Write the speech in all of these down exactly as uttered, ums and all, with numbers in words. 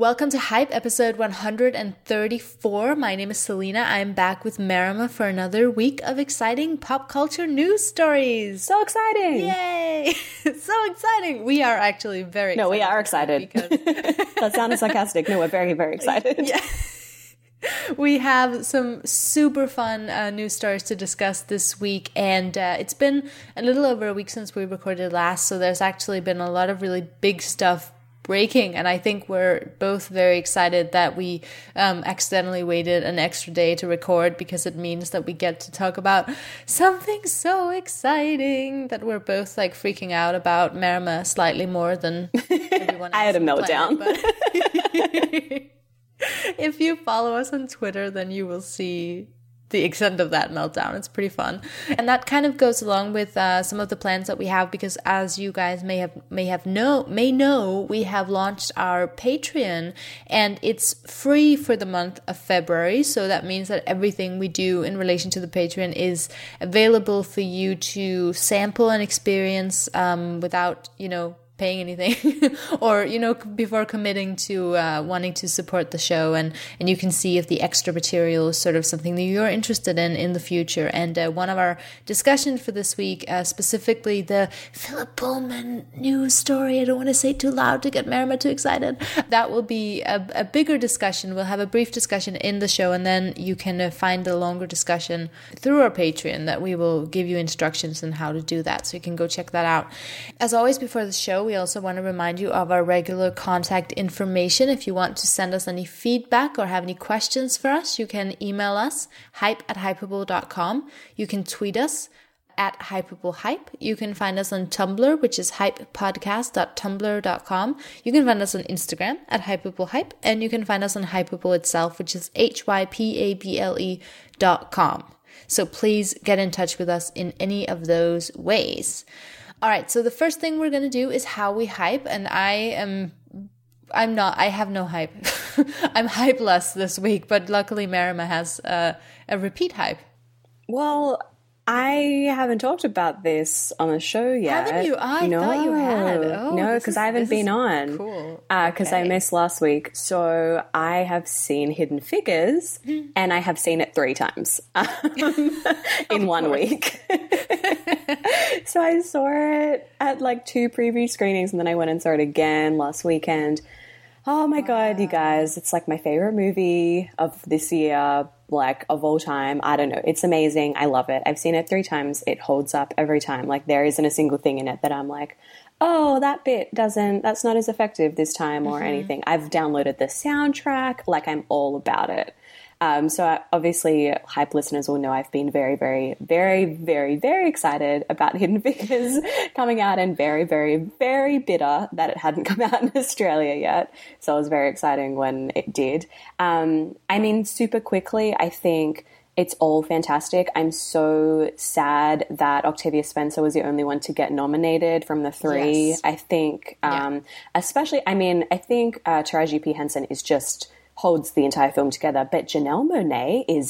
Welcome to Hype, episode one hundred thirty-four. My name is Selena. I'm back with Marima for another week of exciting pop culture news stories. So exciting! Yay! So exciting! We are actually very excited. No, we are excited. Because that sounded sarcastic. No, we're very, very excited. Yeah. We have some super fun uh, news stories to discuss this week, and uh, it's been a little over a week since we recorded last, so there's actually been a lot of really big stuff breaking, and I think we're both very excited that we um, accidentally waited an extra day to record, because it means that we get to talk about something so exciting that we're both like freaking out about. Marima slightly more than everyone else. I had a meltdown. Planet, but if you follow us on Twitter, then you will see the extent of that meltdown. It's pretty fun. And that kind of goes along with uh, some of the plans that we have, because as you guys may have may have know may know, we have launched our Patreon, and it's free for the month of February. So that means that everything we do in relation to the Patreon is available for you to sample and experience um, without, you know, paying anything or, you know, before committing to uh, wanting to support the show. And, and you can see if the extra material is sort of something that you're interested in in the future. And uh, one of our discussions for this week, uh, specifically the Philip Pullman news story, I don't want to say too loud to get Marima too excited. That will be a, a bigger discussion. We'll have a brief discussion in the show, and then you can uh, find a longer discussion through our Patreon that we will give you instructions on how to do that. So you can go check that out. As always, before the show, we also want to remind you of our regular contact information. If you want to send us any feedback or have any questions for us, you can email us, hype at hypable dot com. You can tweet us at hypablehype. You can find us on Tumblr, which is hypepodcast dot tumblr dot com. You can find us on Instagram at hypablehype, and you can find us on Hypable itself, which is H Y P A B L E dot com. So please get in touch with us in any of those ways. All right, so the first thing we're going to do is how we hype, and I am, I'm not, I have no hype. I'm hypeless this week, but luckily Marima has uh, a repeat hype. Well, I haven't talked about this on the show yet. Haven't you? I no, thought you had. Oh, no, because I haven't been on. Cool. Because uh, okay. I missed last week. So I have seen Hidden Figures, mm-hmm. and I have seen it three times um, in one course. week. So I saw it at like two preview screenings, and then I went and saw it again last weekend. Oh my God, you guys, it's like my favorite movie of this year, like of all time. I don't know. It's amazing. I love it. I've seen it three times. It holds up every time. Like there isn't a single thing in it that I'm like, oh, that bit doesn't, that's not as effective this time or mm-hmm. anything. I've downloaded the soundtrack. Like I'm all about it. Um, so I, obviously Hype listeners will know I've been very, very, very, very, very excited about Hidden Figures coming out, and very, very, very bitter that it hadn't come out in Australia yet. So it was very exciting when it did. Um, I mean, super quickly, I think it's all fantastic. I'm so sad that Octavia Spencer was the only one to get nominated from the three. Yes. I think, um, yeah. especially, I mean, I think uh, Taraji P. Henson is just holds the entire film together, but Janelle Monáe is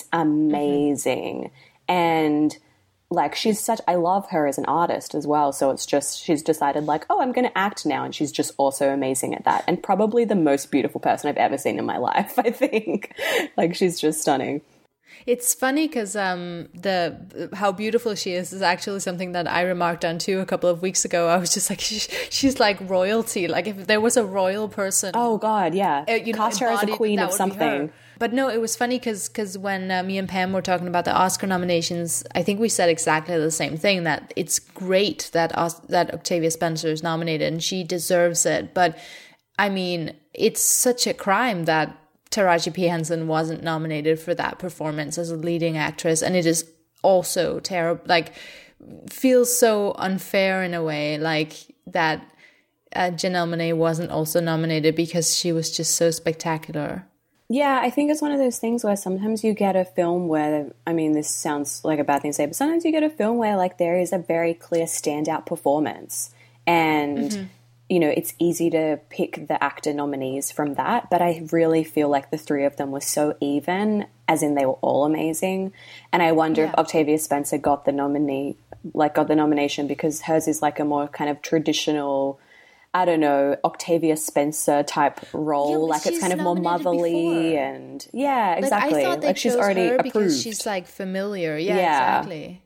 amazing. Mm-hmm. And like, she's such, I love her as an artist as well. So it's just, she's decided like, oh, I'm going to act now. And she's just also amazing at that. And probably the most beautiful person I've ever seen in my life, I think. Like, she's just stunning. It's funny because um, the how beautiful she is is actually something that I remarked on too a couple of weeks ago. I was just like, she, she's like royalty. Like if there was a royal person, oh God, yeah, uh, you know, cast her as a queen of something. But no, it was funny because because when uh, me and Pam were talking about the Oscar nominations, I think we said exactly the same thing, that it's great that Os- that Octavia Spencer is nominated and she deserves it. But I mean, it's such a crime that Taraji P. Henson wasn't nominated for that performance as a leading actress, and it is also terrible. Like, feels so unfair in a way, like that uh, Janelle Monáe wasn't also nominated because she was just so spectacular. Yeah, I think it's one of those things where sometimes you get a film where, I mean, this sounds like a bad thing to say, but sometimes you get a film where like there is a very clear standout performance, and mm-hmm. you know, it's easy to pick the actor nominees from that, but I really feel like the three of them were so even, as in they were all amazing. And I wonder yeah. if Octavia Spencer got the nominee, like got the nomination because hers is like a more kind of traditional I don't know, Octavia Spencer type role. Yeah, like it's kind of more motherly before. and yeah, exactly. Like, I thought they like she's chose already her approved. because she's like familiar. Yeah, Yeah. exactly.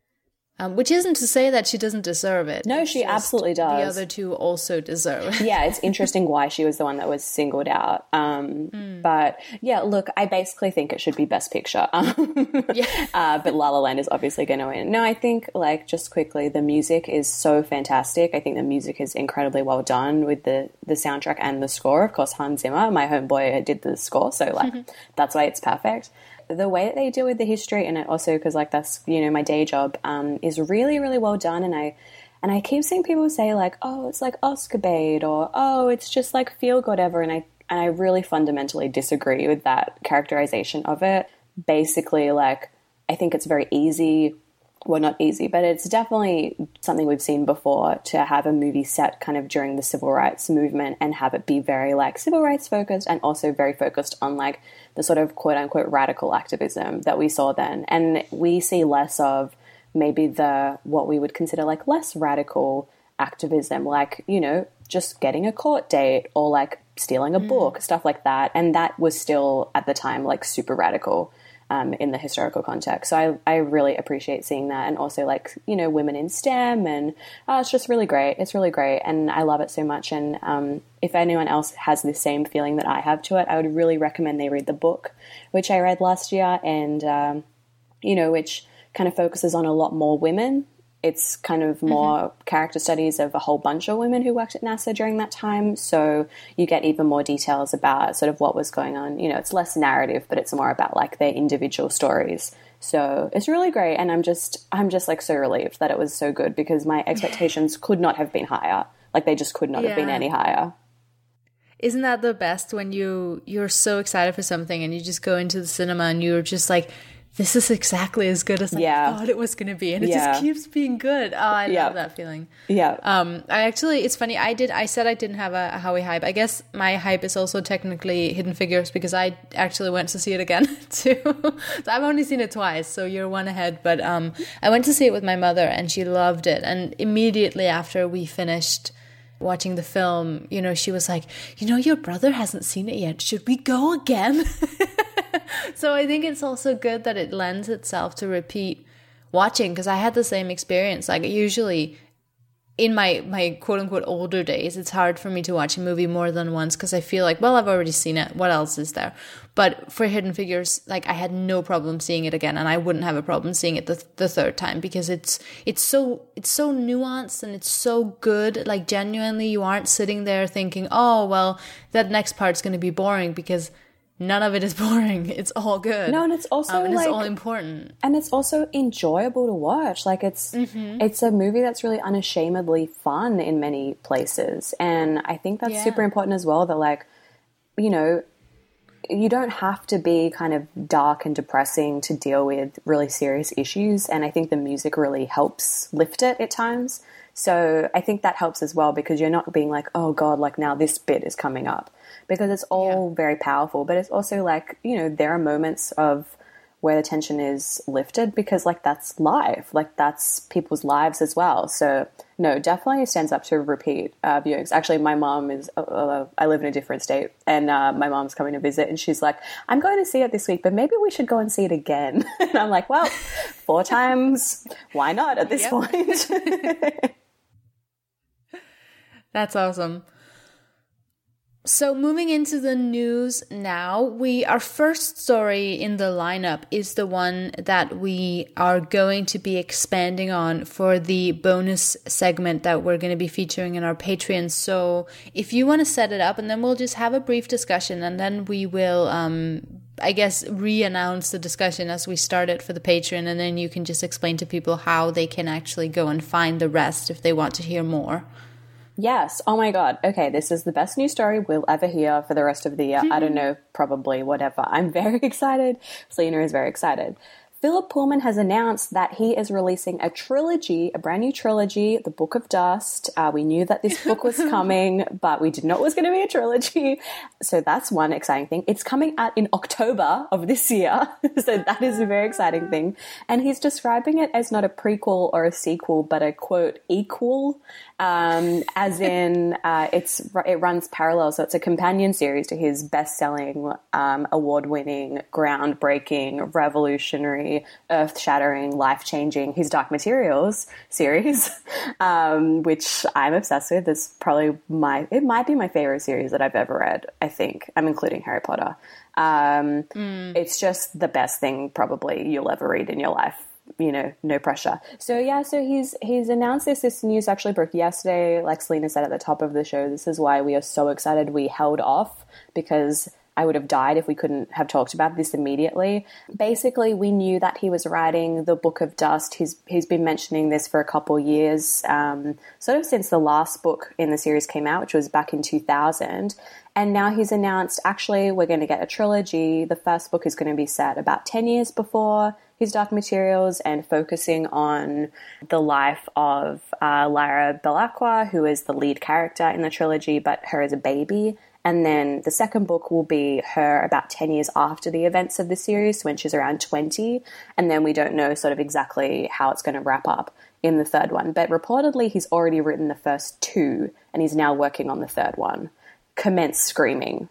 Um, which isn't to say that she doesn't deserve it. No, It's she just absolutely does. The other two also deserve it. Yeah, it's interesting why she was the one that was singled out. Um, Mm. But yeah, look, I basically think it should be Best Picture. Um, Yeah. uh, but La La Land is obviously going to win. No, I think, like, just quickly, the music is so fantastic. I think the music is incredibly well done with the, the soundtrack and the score. Of course, Hans Zimmer, my homeboy, did the score, so, like, that's why it's perfect. The way that they deal with the history, and it also because like that's you know my day job, um, is really really well done. And I and I keep seeing people say like, oh, it's like Oscar bait, or oh, it's just like feel good whatever. And I and I really fundamentally disagree with that characterization of it. Basically, like I think it's very easy. Well, not easy, but it's definitely something we've seen before to have a movie set kind of during the civil rights movement and have it be very like civil rights focused and also very focused on like the sort of quote unquote radical activism that we saw then. And we see less of maybe the, what we would consider like less radical activism, like, you know, just getting a court date or like stealing a book, stuff like that. And that was still at the time like super radical. Um, in the historical context. So I, I really appreciate seeing that. And also like, you know, women in STEM and oh, it's just really great. It's really great. And I love it so much. And um, if anyone else has the same feeling that I have to it, I would really recommend they read the book, which I read last year and, um, you know, which kind of focuses on a lot more women. It's kind of more mm-hmm. character studies of a whole bunch of women who worked at NASA during that time. So you get even more details about sort of what was going on. You know, it's less narrative, but it's more about like their individual stories. So it's really great. And I'm just, I'm just like so relieved that it was so good because my expectations could not have been higher. Like they just could not yeah. have been any higher. Isn't that the best when you, you're so excited for something and you just go into the cinema and you're just like, this is exactly as good as I yeah. thought it was going to be. And it yeah. just keeps being good. Oh, I yeah. love that feeling. Yeah. Um, I actually, it's funny. I did, I said I didn't have a, a Howie hype. I guess my hype is also technically Hidden Figures because I actually went to see it again too. So I've only seen it twice. So you're one ahead. But um, I went to see it with my mother and she loved it. And immediately after we finished watching the film, you know, she was like, you know, your brother hasn't seen it yet. Should we go again? So I think it's also good that it lends itself to repeat watching because I had the same experience. Like usually in my, my quote unquote older days, it's hard for me to watch a movie more than once because I feel like, well, I've already seen it. What else is there? But for Hidden Figures, like I had no problem seeing it again and I wouldn't have a problem seeing it the, the third time because it's, it's so, it's so nuanced and it's so good. Like genuinely you aren't sitting there thinking, oh, well, that next part's going to be boring because none of it is boring. It's all good. No, and it's also um, and like, it's all important. And it's also enjoyable to watch. Like it's mm-hmm. it's a movie that's really unashamedly fun in many places. And I think that's yeah. super important as well that like, you know, you don't have to be kind of dark and depressing to deal with really serious issues. And I think the music really helps lift it at times. So I think that helps as well because you're not being like, oh God, like now this bit is coming up. Because it's all yeah. very powerful, but it's also like, you know, there are moments of where the tension is lifted because like that's live, like that's people's lives as well. So no, definitely stands up to repeat uh, viewings. Actually, my mom is, uh, I live in a different state and uh, my mom's coming to visit and she's like, I'm going to see it this week, but maybe we should go and see it again. And I'm like, well, four times, why not at this yep. point? That's awesome. So moving into the news now, we our first story in the lineup is the one that we are going to be expanding on for the bonus segment that we're going to be featuring in our Patreon. So if you want to set it up and then we'll just have a brief discussion and then we will, um, I guess, re-announce the discussion as we start it for the Patreon and then you can just explain to people how they can actually go and find the rest if they want to hear more. Yes. Oh my God. Okay. This is the best news story we'll ever hear for the rest of the year. I don't know, probably whatever. I'm very excited. Selena is very excited. Philip Pullman has announced that he is releasing a trilogy, a brand new trilogy, The Book of Dust. Uh, we knew that this book was coming, but we didn't know it was going to be a trilogy. So that's one exciting thing. It's coming out in October of this year. So that is a very exciting thing. And he's describing it as not a prequel or a sequel, but a, quote, equal, um, as in uh, it's it runs parallel. So it's a companion series to his best-selling, um, award-winning, groundbreaking, revolutionary, earth-shattering, life-changing His Dark Materials series, um, which I'm obsessed with. It's probably my, it might be my favorite series that I've ever read, I think. I'm including Harry Potter. Um, mm. It's just the best thing probably you'll ever read in your life. You know, no pressure. So yeah, so he's he's announced this. This news actually broke yesterday. Like Selena said at the top of the show, this is why we are so excited we held off, because I would have died if we couldn't have talked about this immediately. Basically, we knew that he was writing The Book of Dust. He's he's been mentioning this for a couple years, um, sort of since the last book in the series came out, which was back in two thousand. And now he's announced, actually, we're going to get a trilogy. The first book is going to be set about ten years before His Dark Materials and focusing on the life of uh, Lyra Belacqua, who is the lead character in the trilogy, but her as a baby. And then the second book will be her about ten years after the events of the series, when she's around twenty. And then we don't know sort of exactly how it's going to wrap up in the third one. But reportedly, he's already written the first two, and he's now working on the third one. Commence screaming.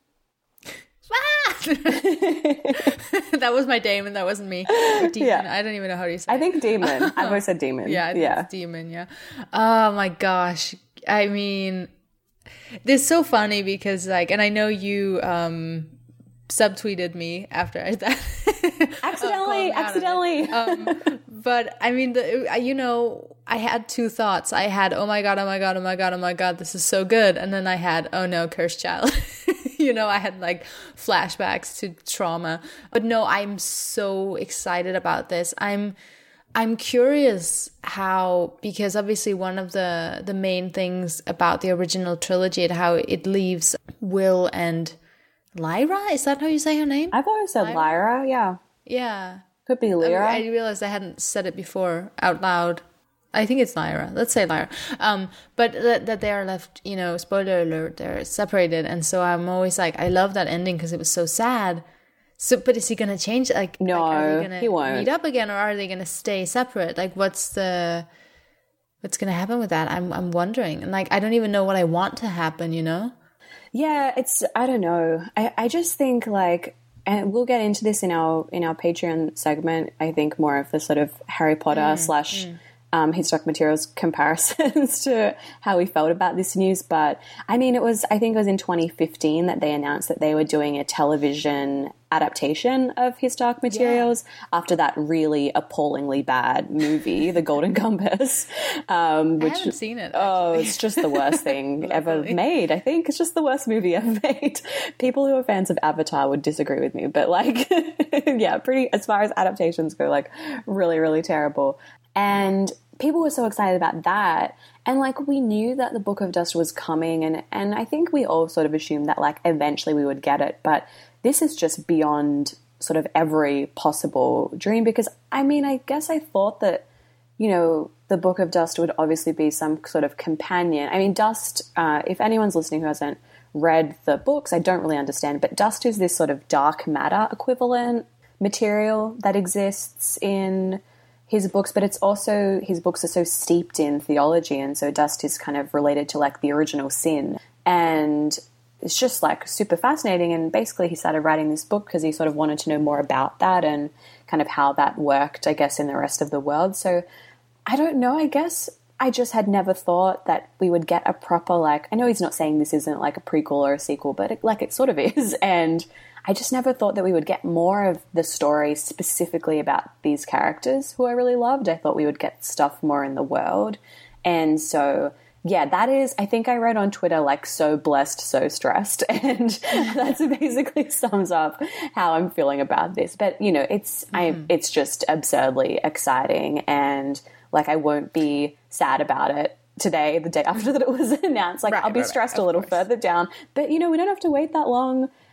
That was my demon. That wasn't me. Demon. Yeah. I don't even know how to say it. I think demon. I've always said demon. Yeah, I think yeah. It's demon. Yeah. Oh my gosh. I mean, this is so funny because, like, and I know you um, subtweeted me after I that accidentally, accidentally. um, but I mean, the, you know, I had two thoughts. I had, oh my god, oh my god, oh my god, oh my god, this is so good, and then I had, oh no, cursed child. You know, I had like flashbacks to trauma. But no, I'm so excited about this. I'm I'm curious how, because obviously one of the the main things about the original trilogy and how it leaves Will and Lyra, is that how you say her name? I've always said Lyra, Lyra yeah. Yeah. Could be Lyra. I, I realized I hadn't said it before out loud. I think it's Lyra. Let's say Lyra. Um, but that, that they are left, you know, spoiler alert, they're separated. And so I'm always like, I love that ending because it was so sad. So, but is he going to change? Like, no, like, are they gonna he won't meet up again, or are they going to stay separate? Like, what's the, what's going to happen with that? I'm, I'm wondering. And like, I don't even know what I want to happen, you know? Yeah, it's, I don't know. I, I just think like, and we'll get into this in our, in our Patreon segment. I think more of the sort of Harry Potter mm, slash, mm. Um, His Dark Materials comparisons to how we felt about this news. But I mean, it was, I think it was in twenty fifteen that they announced that they were doing a television adaptation of His Dark Materials yeah. after that really appallingly bad movie, The Golden Compass. Um, which, I haven't seen it. Actually. Oh, it's just the worst thing ever made, I think. It's just the worst movie ever made. People who are fans of Avatar would disagree with me, but like, yeah, pretty, as far as adaptations go, like really, really terrible. And people were so excited about that. And like, we knew that the Book of Dust was coming, and, and I think we all sort of assumed that like eventually we would get it. But this is just beyond sort of every possible dream, because I mean, I guess I thought that, you know, the Book of Dust would obviously be some sort of companion. I mean, Dust, uh, if anyone's listening who hasn't read the books, I don't really understand, but Dust is this sort of dark matter equivalent material that exists in his books, but it's also, his books are so steeped in theology, and so Dust is kind of related to like the original sin, and it's just like super fascinating. And basically he started writing this book because he sort of wanted to know more about that and kind of how that worked, I guess, in the rest of the world. So I don't know, I guess I just had never thought that we would get a proper, like, I know he's not saying this isn't like a prequel or a sequel, but it, like it sort of is, and I just never thought that we would get more of the story specifically about these characters who I really loved. I thought we would get stuff more in the world. And so, yeah, that is, I think I wrote on Twitter, like, so blessed, so stressed. And that basically sums up how I'm feeling about this. But, you know, it's, mm-hmm. I, it's just absurdly exciting. And, like, I won't be sad about it today, the day after that it was announced. Like, right, I'll be right, stressed right, a little course. further down. But, you know, we don't have to wait that long.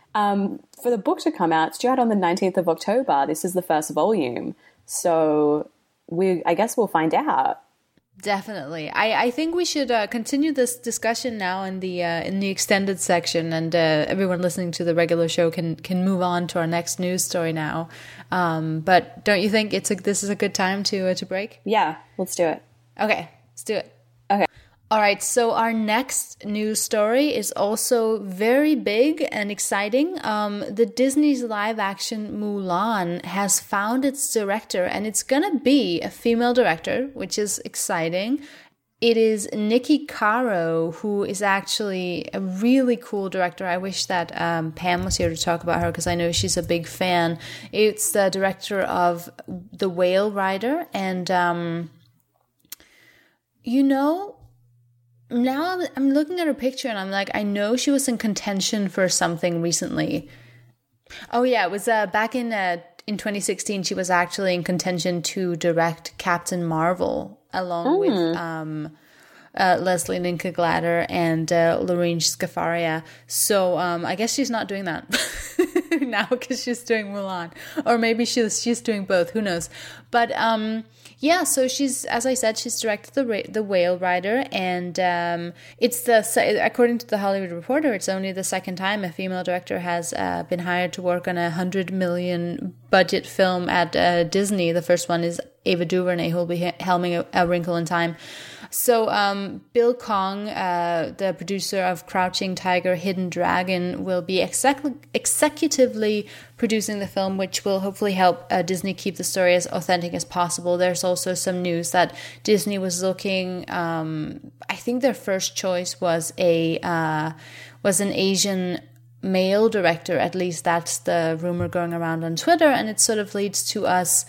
Um, for the book to come out, it's due out on the nineteenth of October. This is the first volume. So we, I guess we'll find out. Definitely. I, I think we should uh, continue this discussion now in the uh, in the extended section, and uh, everyone listening to the regular show can can move on to our next news story now. Um, but don't you think it's a, this is a good time to uh, to break? Yeah, let's do it. Okay, let's do it. Okay. All right, so our next news story is also very big and exciting. Um, the Disney's live-action Mulan has found its director, and it's gonna be a female director, which is exciting. It is Nikki Caro, who is actually a really cool director. I wish that um, Pam was here to talk about her, because I know she's a big fan. It's the director of The Whale Rider, and um, you know... Now I'm, I'm looking at her picture and I'm like, I know she was in contention for something recently. Oh yeah, it was uh, back in uh, in twenty sixteen. She was actually in contention to direct Captain Marvel along mm. with um, uh, Leslie Linka Glatter and uh, Lorene Scafaria. So um, I guess she's not doing that now because she's doing Mulan, or maybe she's she's doing both. Who knows? But um. Yeah, so she's, as I said, she's directed the the Whale Rider, and um, it's the according to the Hollywood Reporter, it's only the second time a female director has uh, been hired to work on a hundred million budget film at uh, Disney. The first one is Ava DuVernay, who will be helming a, a Wrinkle in Time. So um, Bill Kong, uh, the producer of Crouching Tiger, Hidden Dragon, will be exec- executively producing the film, which will hopefully help uh, Disney keep the story as authentic as possible. There's also some news that Disney was looking. Um, I think their first choice was a uh, was an Asian male director. At least that's the rumor going around on Twitter, and it sort of leads to us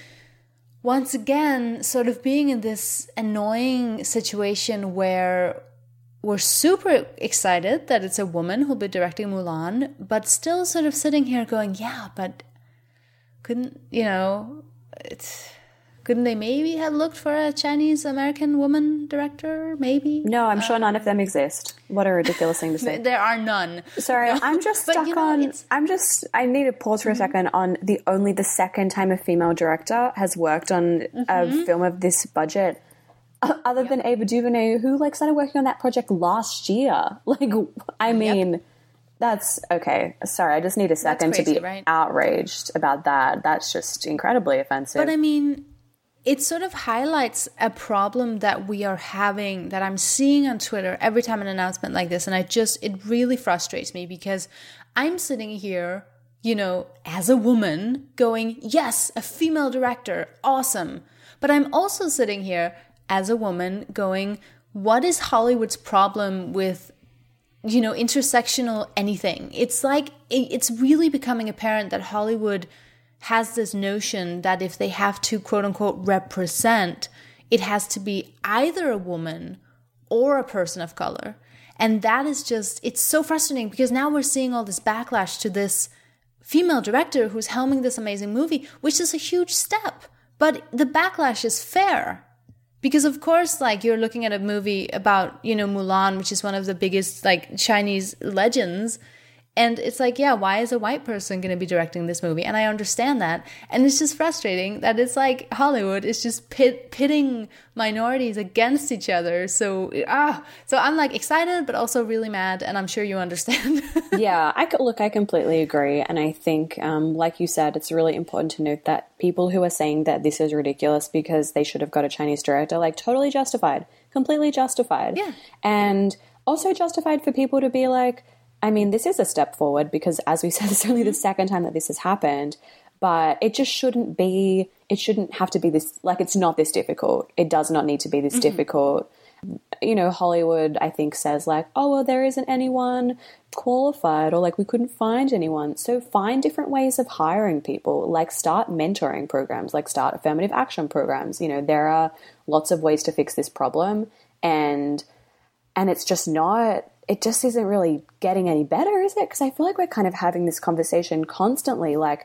once again sort of being in this annoying situation where we're super excited that it's a woman who'll be directing Mulan, but still sort of sitting here going, yeah, but couldn't, you know, it's, couldn't they maybe have looked for a Chinese American woman director? Maybe? No, I'm sure uh, none of them exist. What a ridiculous thing to say. There are none. Sorry, no. I'm just stuck but, you know, on, it's... I'm just, I need to pause for mm-hmm. a second on the only the second time a female director has worked on mm-hmm. a film of this budget. Other yep. than Ava DuVernay, who like started working on that project last year. Like, I mean, yep. that's okay. Sorry, I just need a second crazy, to be right? outraged about that. That's just incredibly offensive. But I mean, it sort of highlights a problem that we are having, that I'm seeing on Twitter every time an announcement like this. And I just, it really frustrates me because I'm sitting here, you know, as a woman going, yes, a female director, awesome. But I'm also sitting here as a woman going, what is Hollywood's problem with, you know, intersectional anything? It's like, it's really becoming apparent that Hollywood has this notion that if they have to quote unquote represent, it has to be either a woman or a person of color. And that is just, it's so frustrating because now we're seeing all this backlash to this female director who's helming this amazing movie, which is a huge step. But the backlash is fair. Because of course, like, you're looking at a movie about, you know, Mulan, which is one of the biggest, like, Chinese legends. And it's like, yeah, why is a white person going to be directing this movie? And I understand that. And it's just frustrating that it's like Hollywood is just pit, pitting minorities against each other. So, ah, so I'm like excited, but also really mad. And I'm sure you understand. Yeah, I could, look, I completely agree. And I think, um, like you said, it's really important to note that people who are saying that this is ridiculous because they should have got a Chinese director, like, totally justified, completely justified. Yeah. And also justified for people to be like, I mean, this is a step forward because, as we said, it's only the second time that this has happened, but it just shouldn't be, it shouldn't have to be this, like, it's not this difficult. It does not need to be this mm-hmm. difficult. You know, Hollywood, I think, says like, oh, well, there isn't anyone qualified, or like, we couldn't find anyone. So find different ways of hiring people, like start mentoring programs, like start affirmative action programs. You know, there are lots of ways to fix this problem, and, and it's just not, it just isn't really getting any better, is it? Because I feel like we're kind of having this conversation constantly, like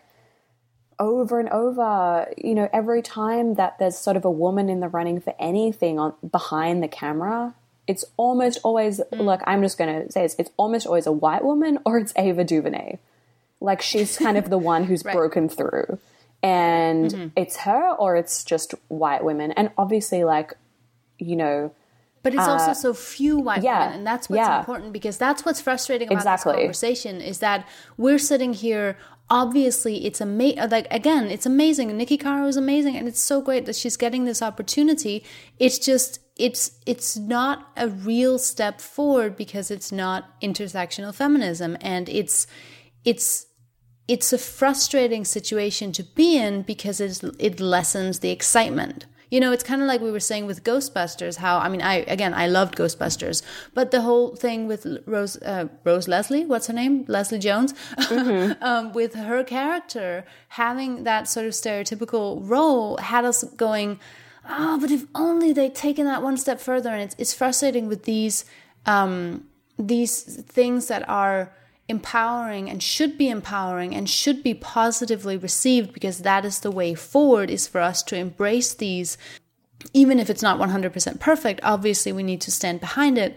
over and over, you know, every time that there's sort of a woman in the running for anything on behind the camera, it's almost always, mm. look, I'm just going to say this, it's almost always a white woman or it's Ava DuVernay. Like, she's kind of the one who's right. broken through. And mm-hmm. it's her or it's just white women. And obviously, like, you know... But it's uh, also so few white yeah, women, and that's what's yeah. important, because that's what's frustrating about exactly. this conversation, is that we're sitting here, obviously, it's amazing, like, again, it's amazing, Niki Caro is amazing, and it's so great that she's getting this opportunity. It's just, it's it's not a real step forward because it's not intersectional feminism, and it's it's it's a frustrating situation to be in because it's, it lessens the excitement. You know, it's kind of like we were saying with Ghostbusters, how, I mean, I, again, I loved Ghostbusters, but the whole thing with Rose, uh, Rose Leslie, what's her name? Leslie Jones, mm-hmm. um, with her character having that sort of stereotypical role had us going, oh, but if only they'd taken that one step further. And it's, it's frustrating with these, um, these things that are empowering and should be empowering and should be positively received, because that is the way forward, is for us to embrace these, even if it's not one hundred percent perfect. Obviously we need to stand behind it.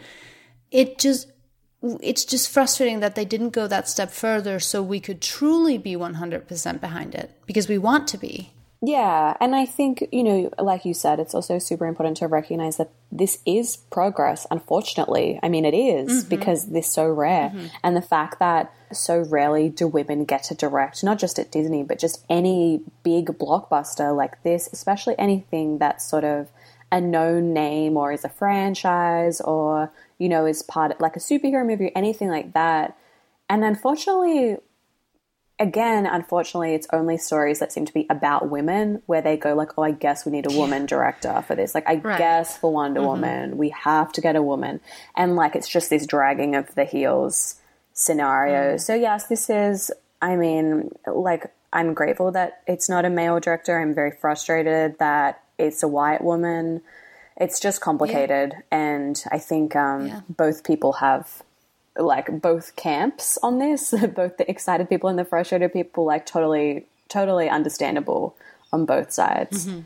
It just it's just frustrating that they didn't go that step further so we could truly be one hundred percent behind it, because we want to be. Yeah, and I think, you know, like you said, it's also super important to recognize that this is progress, unfortunately. I mean, it is, mm-hmm. because this is so rare. Mm-hmm. And the fact that so rarely do women get to direct, not just at Disney, but just any big blockbuster like this, especially anything that's sort of a known name or is a franchise or, you know, is part of like a superhero movie, anything like that. And unfortunately... Again, unfortunately, it's only stories that seem to be about women where they go like, oh, I guess we need a woman director for this. Like, I right. guess for Wonder mm-hmm. Woman, we have to get a woman. And like, it's just this dragging of the heels scenario. Mm. So yes, this is, I mean, like, I'm grateful that it's not a male director. I'm very frustrated that it's a white woman. It's just complicated. Yeah. And I think um, yeah. both people have... like both camps on this, both the excited people and the frustrated people, like totally, totally understandable on both sides. Mm-hmm.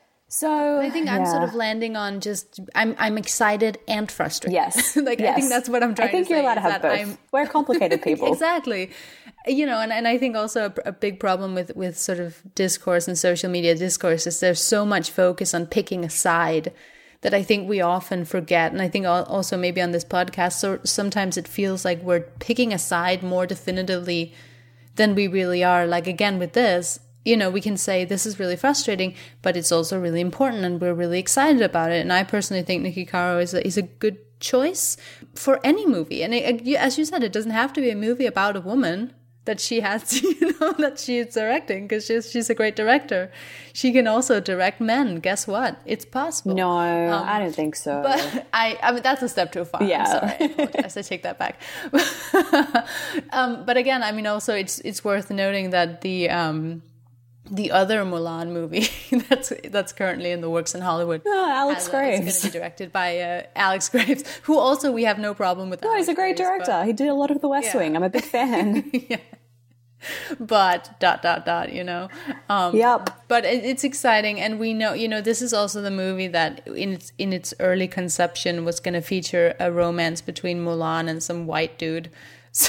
So I think yeah. I'm sort of landing on just, I'm I'm excited and frustrated. Yes. like yes. I think that's what I'm trying to say. I think you're allowed to have both. I'm... We're complicated people. Exactly. You know, and, and I think also a, a big problem with, with sort of discourse and social media discourse is there's so much focus on picking a side that I think we often forget. And I think also maybe on this podcast, so sometimes it feels like we're picking a side more definitively than we really are. Like, again, with this, you know, we can say this is really frustrating, but it's also really important and we're really excited about it. And I personally think Niki Caro is a, is a good choice for any movie. And it, as you said, it doesn't have to be a movie about a woman that she has, you know, that she's directing, because she's she's a great director. She can also direct men. Guess what? It's possible. No, um, I don't think so. But I, I mean, that's a step too far. Yeah. I'm sorry. I apologize. I take that back. um, but again, I mean, also it's it's worth noting that the um, the other Mulan movie that's that's currently in the works in Hollywood, oh, Alex Graves, is going to be directed by uh, Alex Graves, who also we have no problem with. No, Alex he's a great Graves, director. but... he did a lot of The West yeah. Wing. I'm a big fan. yeah. But dot dot dot, you know. Um, yep. But it, it's exciting, and we know, you know, this is also the movie that in its in its early conception was going to feature a romance between Mulan and some white dude. So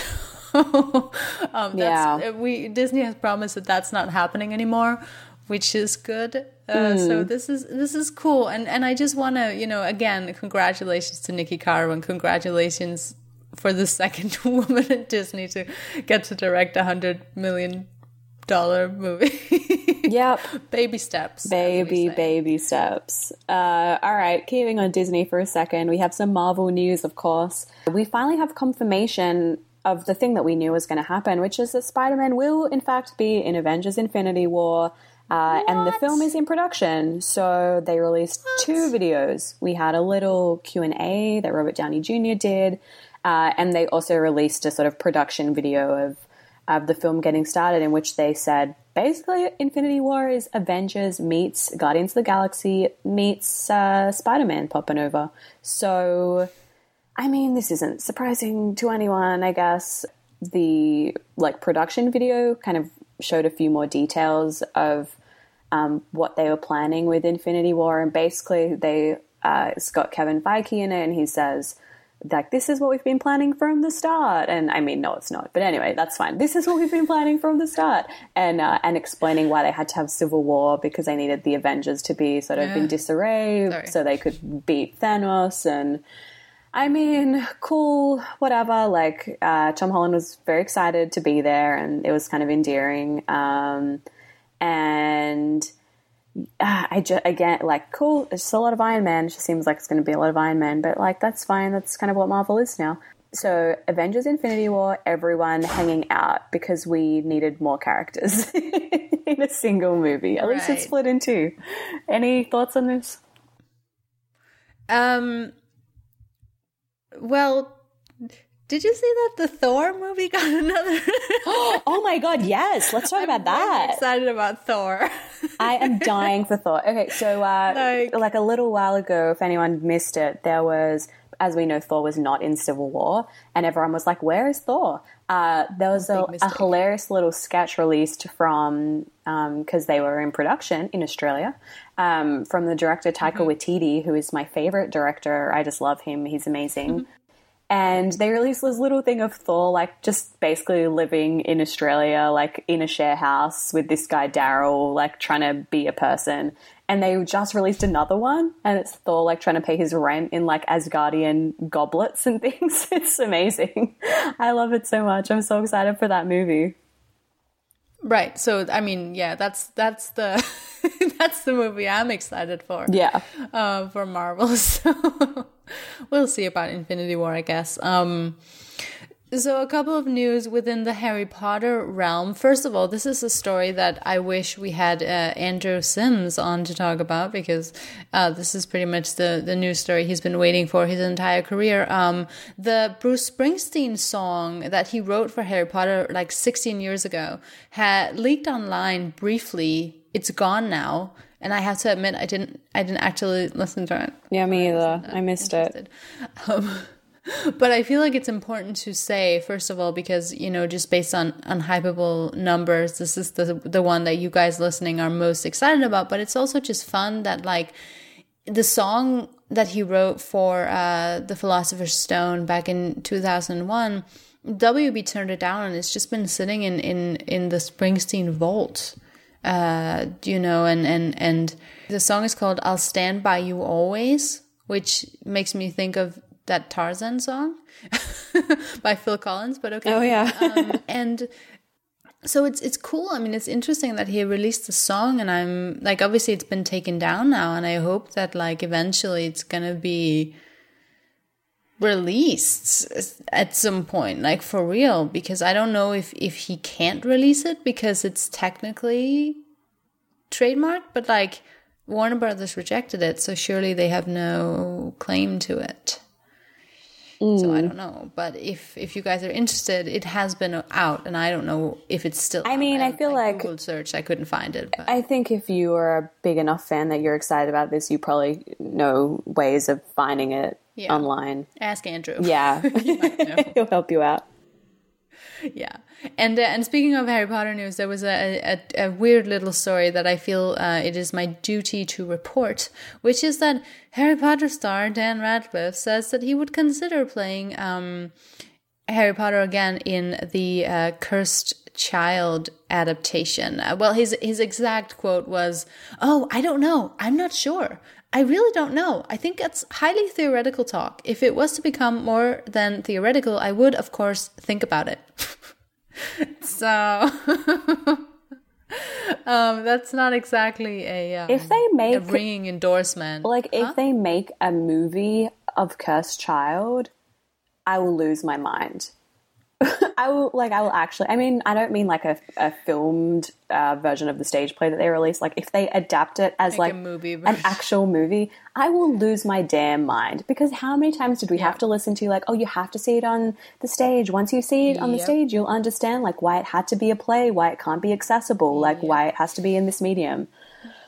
um, that's, yeah, we Disney has promised that that's not happening anymore, which is good. Uh, mm. So this is this is cool, and and I just want to, you know, again, congratulations to Niki Caro and congratulations for the second woman at Disney to get to direct a hundred million dollar movie. Yep. Baby steps. Baby, baby steps. Uh, all right, keeping on Disney for a second, we have some Marvel news, of course. We finally have confirmation of the thing that we knew was going to happen, which is that Spider-Man will, in fact, be in Avengers Infinity War. Uh, and the film is in production. So they released what? two videos. We had a little Q and A that Robert Downey Junior did. Uh, and they also released a sort of production video of, of the film getting started, in which they said, basically, Infinity War is Avengers meets Guardians of the Galaxy meets uh, Spider-Man popping over. So, I mean, this isn't surprising to anyone, I guess. The, like, production video kind of showed a few more details of um, what they were planning with Infinity War. And basically, they uh, it's got Kevin Feige in it, and he says, like, this is what we've been planning from the start. And I mean, no, it's not. But anyway, that's fine. This is what we've been planning from the start. And uh, and explaining why they had to have civil war, because they needed the Avengers to be sort of yeah. in disarray Sorry. so they could beat Thanos. And I mean, cool, whatever. Like, uh, Tom Holland was very excited to be there, and it was kind of endearing. Um, and... Uh, I just, again, like, cool, it's a lot of Iron Man. It just seems like it's going to be a lot of Iron Man, but, like, that's fine. That's kind of what Marvel is now. So, Avengers Infinity War, everyone hanging out because we needed more characters in a single movie. At right. least it's split in two. Any thoughts on this? Um, well... Did you see that the Thor movie got another? Oh my god, yes. Let's talk I'm about that. I'm excited about Thor. I am dying for Thor. Okay, so uh, like, like a little while ago, if anyone missed it, there was, as we know, Thor was not in Civil War, and everyone was like, where is Thor? Uh, there was a, a hilarious little sketch released from, because um, they were in production in Australia, um, from the director Taika mm-hmm. Waititi, who is my favorite director. I just love him. He's amazing. Mm-hmm. And they released this little thing of Thor, like, just basically living in Australia, like, in a share house with this guy, Daryl, like, trying to be a person. And they just released another one, and it's Thor, like, trying to pay his rent in, like, Asgardian goblets and things. It's amazing. I love it so much. I'm so excited for that movie. Right. So, I mean, yeah, that's that's the that's the movie I'm excited for. Yeah. Uh, for Marvel. So we'll see about Infinity War, I guess. Um, so a couple of news within the Harry Potter realm. First of all, this is a story that I wish we had uh, Andrew Sims on to talk about, because uh, this is pretty much the, the news story he's been waiting for his entire career. Um, the Bruce Springsteen song that he wrote for Harry Potter like sixteen years ago had leaked online briefly. It's gone now. And I have to admit, I didn't I didn't actually listen to it. Yeah, me either. I missed interested. it. Um, But I feel like it's important to say, first of all, because, you know, just based on unhypeable numbers, this is the the one that you guys listening are most excited about. But it's also just fun that, like, the song that he wrote for uh, The Philosopher's Stone back in two thousand one, W B turned it down, and it's just been sitting in, in, in the Springsteen vault, uh, you know, and, and, and the song is called I'll Stand By You Always, which makes me think of that Tarzan song by Phil Collins, but okay. Oh yeah. um, and so it's it's cool. I mean, it's interesting that he released the song, and I'm like, obviously it's been taken down now, and I hope that, like, eventually it's gonna be released at some point, like, for real, because I don't know if if he can't release it because it's technically trademarked, but, like, Warner Brothers rejected it, so surely they have no claim to it. Mm. So I don't know, but if if you guys are interested, it has been out, and I don't know if it's still. I mean, out. I feel I like Googled search, I couldn't find it. But. I think if you are a big enough fan that you're excited about this, you probably know ways of finding it yeah. online. Ask Andrew. Yeah, he'll help you out. Yeah, and uh, and speaking of Harry Potter news, there was a, a, a weird little story that I feel uh, it is my duty to report, which is that Harry Potter star Dan Radcliffe says that he would consider playing um, Harry Potter again in the uh, Cursed Child adaptation. Uh, well, his his exact quote was, "Oh, I don't know. I'm not sure. I really don't know. I think it's highly theoretical talk. If it was to become more than theoretical, I would, of course, think about it." So, um, that's not exactly a um, if they make a ringing endorsement. Like, huh? If they make a movie of Cursed Child, I will lose my mind. I will, like, I will actually, I mean, I don't mean like a, a filmed uh, version of the stage play that they released. Like, if they adapt it as like, like a movie an actual movie, I will lose my damn mind. Because how many times did we yeah. have to listen to, like, oh, you have to see it on the stage. Once you see it on yep. the stage, you'll understand, like, why it had to be a play, why it can't be accessible, like, yep. why it has to be in this medium.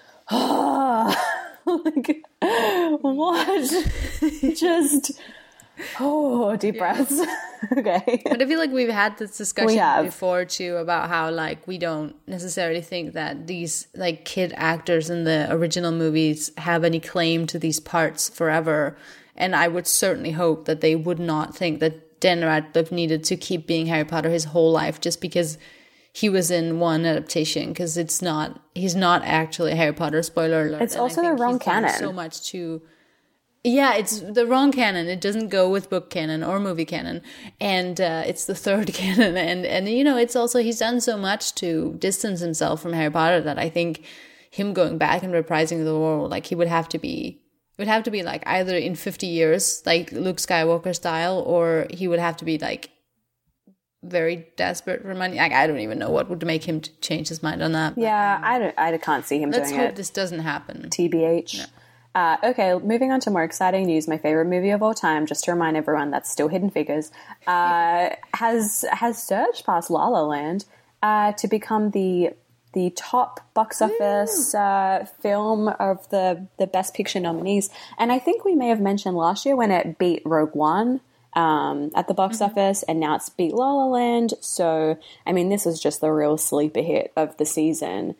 Like, what? Just... Oh, deep breaths. Okay. But I feel like we've had this We discussion have. before too about how like we don't necessarily think that these like kid actors in the original movies have any claim to these parts forever. And I would certainly hope that they would not think that Daniel Radcliffe needed to keep being Harry Potter his whole life just because he was in one adaptation, because it's not he's not actually a Harry Potter, spoiler alert. It's And I also the think wrong he's done canon. so much to Yeah, it's the wrong canon. It doesn't go with book canon or movie canon, and uh, it's the third canon. And and you know, it's also he's done so much to distance himself from Harry Potter that I think him going back and reprising the role, like he would have to be, it would have to be like either in fifty years, like Luke Skywalker style, or he would have to be like very desperate for money. Like I don't even know what would make him t- change his mind on that. Yeah, I, don't, I can't see him Let's doing hope it. this doesn't happen. T B H. Yeah. Uh, okay, moving on to more exciting news. My favorite movie of all time, just to remind everyone that's still Hidden Figures, uh, has has surged past La La Land uh, to become the the top box office uh, film of the the Best Picture nominees. And I think we may have mentioned last year when it beat Rogue One um, at the box mm-hmm. office, and now it's beat La La Land. So, I mean, this was just the real sleeper hit of the season.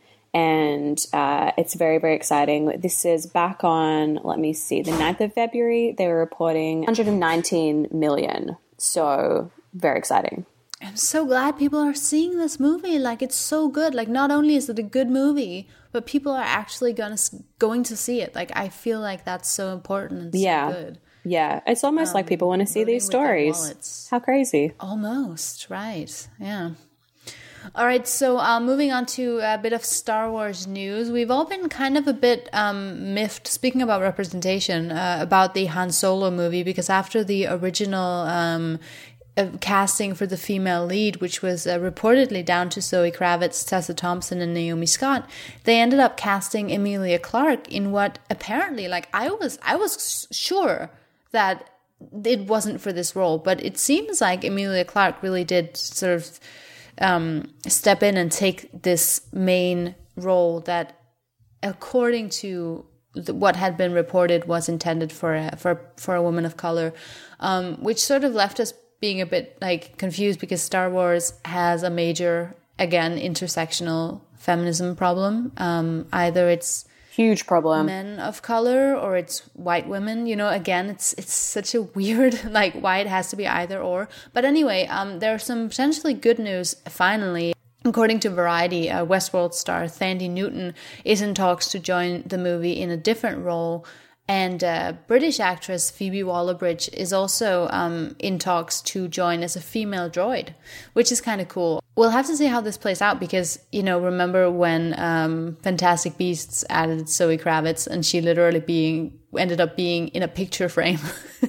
And uh, it's very, very exciting. This is back on, let me see, the ninth of February. They were reporting one hundred nineteen million. So very exciting. I'm so glad people are seeing this movie. Like, it's so good. Like, not only is it a good movie, but people are actually gonna, going to see it. Like, I feel like that's so important and yeah. so good. Yeah. It's almost um, like people want to see these stories. How crazy. Almost, right. Yeah. All right, so uh, moving on to a bit of Star Wars news. We've all been kind of a bit um, miffed, speaking about representation, uh, about the Han Solo movie, because after the original um, uh, casting for the female lead, which was uh, reportedly down to Zoe Kravitz, Tessa Thompson, and Naomi Scott, they ended up casting Emilia Clarke in what apparently, like, I was, I was sure that it wasn't for this role, but it seems like Emilia Clarke really did sort of Um, step in and take this main role that, according to the, what had been reported, was intended for a, for for a woman of color, um, which sort of left us being a bit like confused, because Star Wars has a major, again, intersectional feminism problem. Um, either it's huge problem men of color or it's white women, you know, again, it's it's such a weird, like, why it has to be either or. But anyway, um there's some potentially good news finally. According to Variety, uh, Westworld star Thandie Newton is in talks to join the movie in a different role, and uh, British actress Phoebe Waller-Bridge is also um, in talks to join as a female droid, which is kind of cool. We'll have to see how this plays out, because, you know, remember when um, Fantastic Beasts added Zoe Kravitz, and she literally being ended up being in a picture frame.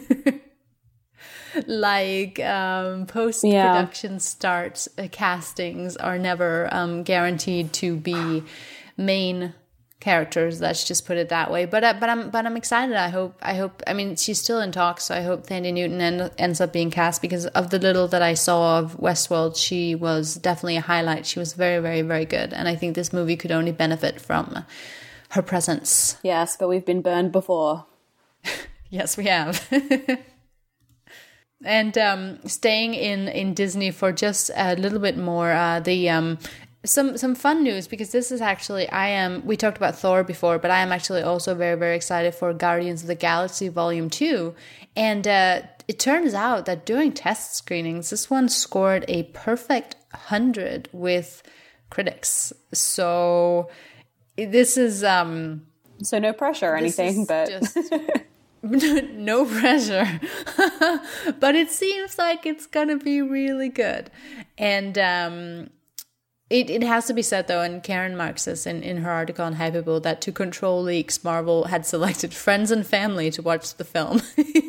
Like, um, post-production yeah. starts, uh, castings are never um, guaranteed to be main characters. Let's just put it that way. But uh, but I'm but I'm excited. I hope I hope. I mean, she's still in talks, so I hope Thandie Newton end, ends up being cast, because of the little that I saw of Westworld, she was definitely a highlight. She was very, very, very good, and I think this movie could only benefit from her presence. Yes, but we've been burned before. Yes, we have. And um, staying in, in Disney for just a little bit more, uh, the um, some some fun news, because this is actually, I am, we talked about Thor before, but I am actually also very, very excited for Guardians of the Galaxy Volume two. And uh, it turns out that during test screenings, this one scored a perfect one hundred with critics. So this is... Um, so no pressure or anything, but... Just, no pressure. But it seems like it's gonna be really good. And um it, it has to be said, though, and Karen marks this in, in her article on Hypable, that to control leaks, Marvel had selected friends and family to watch the film.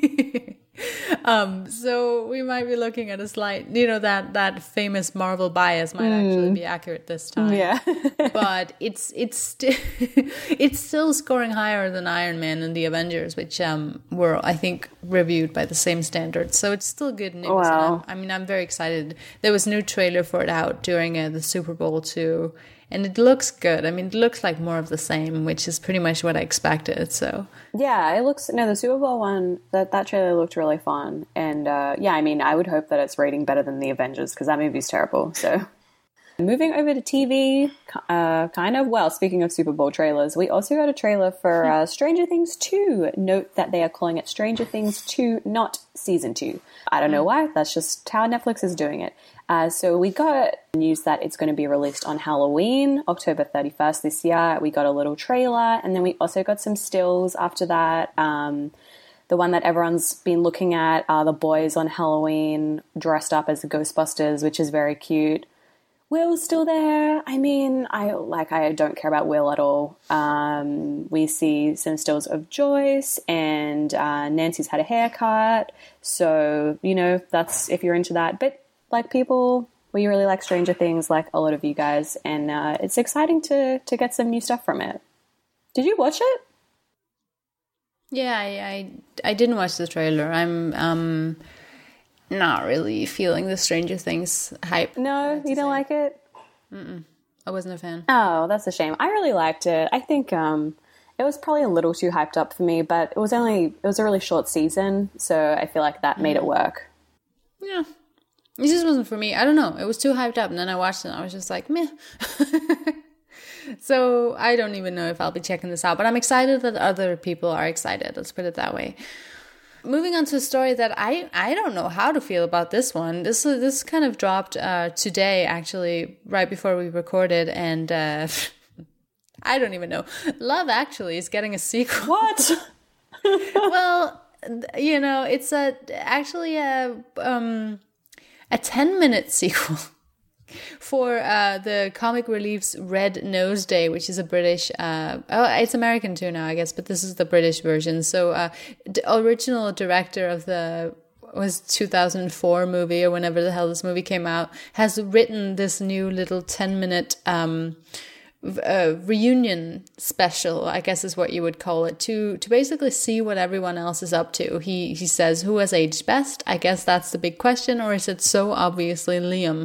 Um, so we might be looking at a slight, you know, that, that famous Marvel bias might mm. actually be accurate this time. Yeah. But it's it's still it's still scoring higher than Iron Man and the Avengers, which um were, I think, reviewed by the same standards. So it's still good news. Wow. I mean, I'm very excited. There was a new trailer for it out during uh, the Super Bowl too. and it looks good. I mean, it looks like more of the same, which is pretty much what I expected. So yeah, it looks no the Super Bowl one that that trailer looked really fun, and uh, yeah, I mean, I would hope that it's rating better than the Avengers because that movie's terrible. So. Moving over to T V, uh, kind of, well, speaking of Super Bowl trailers, we also got a trailer for uh, Stranger Things two. Note that they are calling it Stranger Things two, not Season two. I don't know why, that's just how Netflix is doing it. Uh, so we got news that it's going to be released on Halloween, October thirty-first this year. We got a little trailer, and then we also got some stills after that. Um, the one that everyone's been looking at are the boys on Halloween dressed up as the Ghostbusters, which is very cute. Will's still there. I mean, I like I don't care about Will at all. Um, we see some stills of Joyce, and uh, Nancy's had a haircut. So, you know, that's if you're into that. But like people, we really like Stranger Things, like a lot of you guys, and uh, it's exciting to to get some new stuff from it. Did you watch it? Yeah, I I, I didn't watch the trailer. I'm um. not really feeling the Stranger Things hype. No, you don't say. like it? Mm-mm. I wasn't a fan. Oh, that's a shame. I really liked it. I think um, it was probably a little too hyped up for me, but it was only, it was a really short season, so I feel like that mm. made it work. Yeah. It just wasn't for me. I don't know. It was too hyped up, and then I watched it, and I was just like, meh. So I don't even know if I'll be checking this out, but I'm excited that other people are excited. Let's put it that way. Moving on to a story that I, I don't know how to feel about this one. This this kind of dropped uh, today, actually, right before we recorded, and uh, I don't even know. Love Actually is getting a sequel. What? Well, you know, it's a actually a um, a ten minute sequel for uh, the comic relief's Red Nose Day, which is a British, uh, oh, it's American too now, I guess, but this is the British version. So uh, the original director of the was two thousand four movie, or whenever the hell this movie came out, has written this new little ten minute um, uh, reunion special, I guess is what you would call it, to to basically see what everyone else is up to. He he says, who has aged best? I guess that's the big question, or is it so obviously Liam?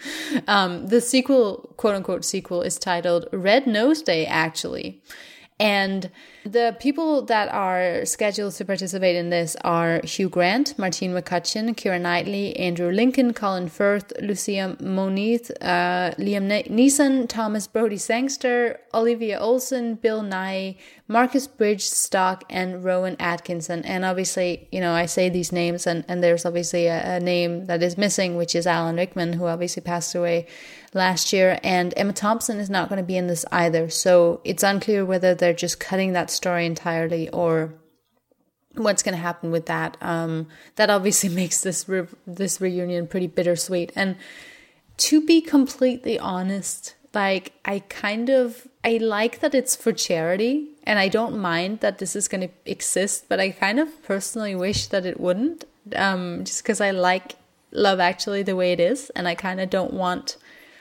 um, the sequel, quote unquote sequel, is titled Red Nose Day, actually. And the people that are scheduled to participate in this are Hugh Grant, Martine McCutcheon, Keira Knightley, Andrew Lincoln, Colin Firth, Lucia Moniz, uh, Liam Neeson, Thomas Brody Sangster, Olivia Olsen, Bill Nighy, Marcus Bridgestock, and Rowan Atkinson. And obviously, you know, I say these names, and, and there's obviously a, a name that is missing, which is Alan Rickman, who obviously passed away last year, and Emma Thompson is not going to be in this either. So it's unclear whether they're just cutting that story entirely or what's going to happen with that. Um, that obviously makes this re- this reunion pretty bittersweet. And to be completely honest, like I kind of I like that it's for charity, and I don't mind that this is going to exist. But I kind of personally wish that it wouldn't, um, just because I like Love Actually the way it is, and I kind of don't want.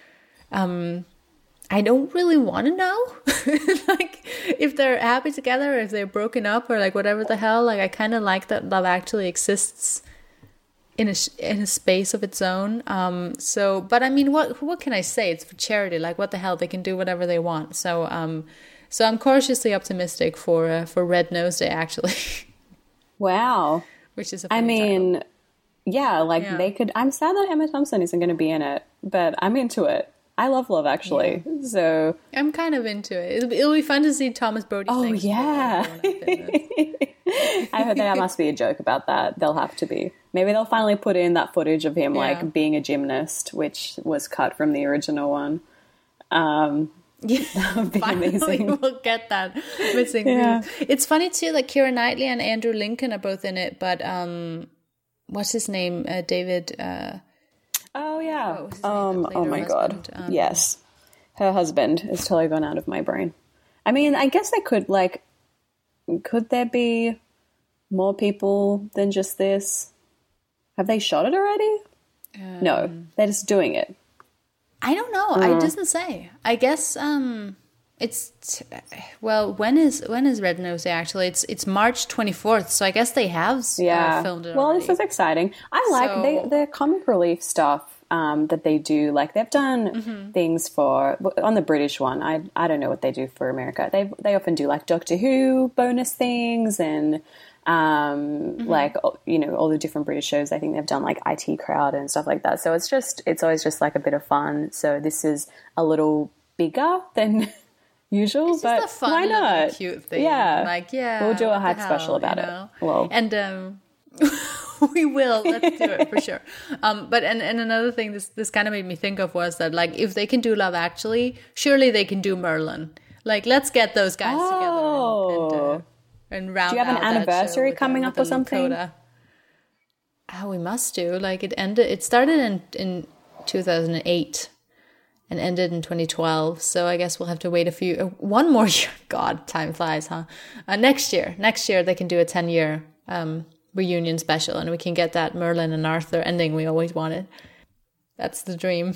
Um, I don't really want to know, like, if they're happy together, or if they're broken up, or like whatever the hell. Like, I kind of like that Love Actually exists in a in a space of its own. Um, so, but I mean, what what can I say? It's for charity. Like, what the hell? They can do whatever they want. So, um, so I'm cautiously optimistic for uh, for Red Nose Day, actually. Wow, which is a I mean, title. yeah, like yeah. they could. I'm sad that Emma Thompson isn't going to be in it, but I'm into it. I love Love Actually, yeah. So I'm kind of into it. It'll be, it'll be fun to see Thomas Brody. Oh yeah, I heard there must be a joke about that. There'll have to be. Maybe they'll finally put in that footage of him yeah. like being a gymnast, which was cut from the original one. Um, yeah, that would be finally amazing. We'll get that missing. Yeah. It's funny too. Like Keira Knightley and Andrew Lincoln are both in it, but um, what's his name? Uh, David. Uh, Oh yeah. Um. Oh my god. Um, yes. Her husband is totally gone out of my brain. I mean, I guess they could like. Could there be more people than just this? Have they shot it already? Um, no, they're just doing it. I don't know. Mm. It doesn't say. I guess. Um. It's t- well. When is when is Red Nose Day? Actually, it's it's March twenty-fourth. So I guess they have yeah. uh, filmed it. Well, already. This is exciting. I like so, they, their comic relief stuff. um, that they do. Like they've done mm-hmm. things for on the British one. I I don't know what they do for America. They they often do like Doctor Who bonus things and um, mm-hmm. like you know all the different British shows. I think they've done like I T Crowd and stuff like that. So it's just it's always just like a bit of fun. So this is a little bigger than usual, it's but just a fun why not? Cute thing. Yeah, like yeah, we'll do a hype hell, special about you know? it. Well, and um, we will. Let's do it for sure. Um, but and, and another thing this this kind of made me think of was that like if they can do Love Actually, surely they can do Merlin. Like let's get those guys oh. together and, and, uh, and round. Do you have an anniversary with, coming uh, up or something? Lakota. Oh, we must do. Like it ended. It started in in two thousand eight. And ended in twenty twelve, so I guess we'll have to wait a few, uh, one more year. God, time flies, huh? Uh, next year, next year they can do a ten year um, reunion special, and we can get that Merlin and Arthur ending we always wanted. That's the dream.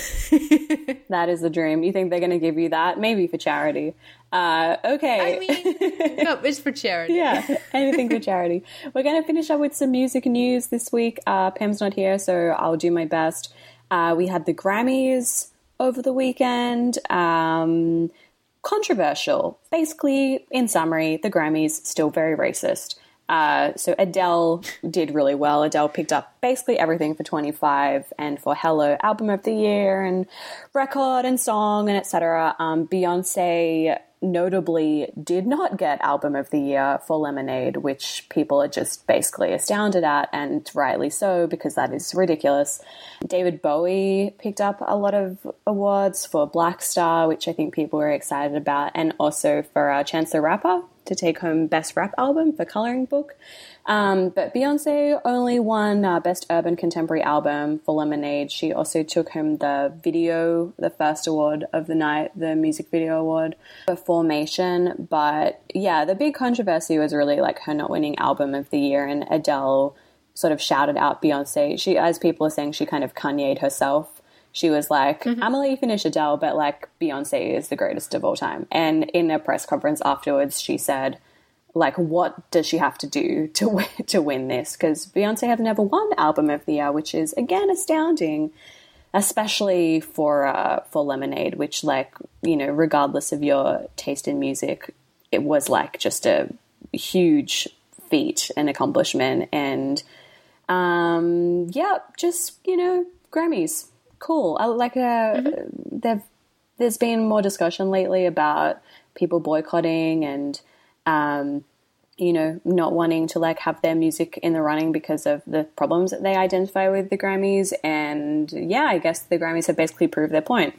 That is the dream. You think they're going to give you that? Maybe for charity. Uh, okay. I mean, no, it's for charity. Yeah, anything for charity. We're going to finish up with some music news this week. Uh, Pam's not here, so I'll do my best. Uh, we had the Grammys over the weekend. Um, controversial. Basically, in summary, the Grammys still very racist. Uh, so Adele did really well. Adele picked up basically everything for twenty-five and for Hello, Album of the Year and Record and Song and et cetera. Um, Beyonce notably did not get Album of the Year for Lemonade, which people are just basically astounded at, and rightly so, because that is ridiculous. David Bowie picked up a lot of awards for Black Star, which I think people were excited about, and also for uh, Chance the Rapper to take home Best Rap Album for Coloring Book. Um, but Beyonce only won uh, Best Urban Contemporary Album for Lemonade. She also took home the video, the first award of the night, the music video award for Formation. But yeah, the big controversy was really like her not winning Album of the Year, and Adele sort of shouted out Beyonce. She, as people are saying, she kind of Kanye'd herself. She was like, mm-hmm. I'm going to let you finish, Adele, but like Beyonce is the greatest of all time. And in a press conference afterwards, she said, like, what does she have to do to win, to win this? Because Beyonce has never won Album of the Year, which is, again, astounding, especially for uh, for Lemonade, which, like, you know, regardless of your taste in music, it was, like, just a huge feat and accomplishment. And, um, yeah, just, you know, Grammys. Cool. I, like, uh, mm-hmm. they've, there's been more discussion lately about people boycotting and Um, you know, not wanting to like have their music in the running because of the problems that they identify with the Grammys. And yeah, I guess the Grammys have basically proved their point.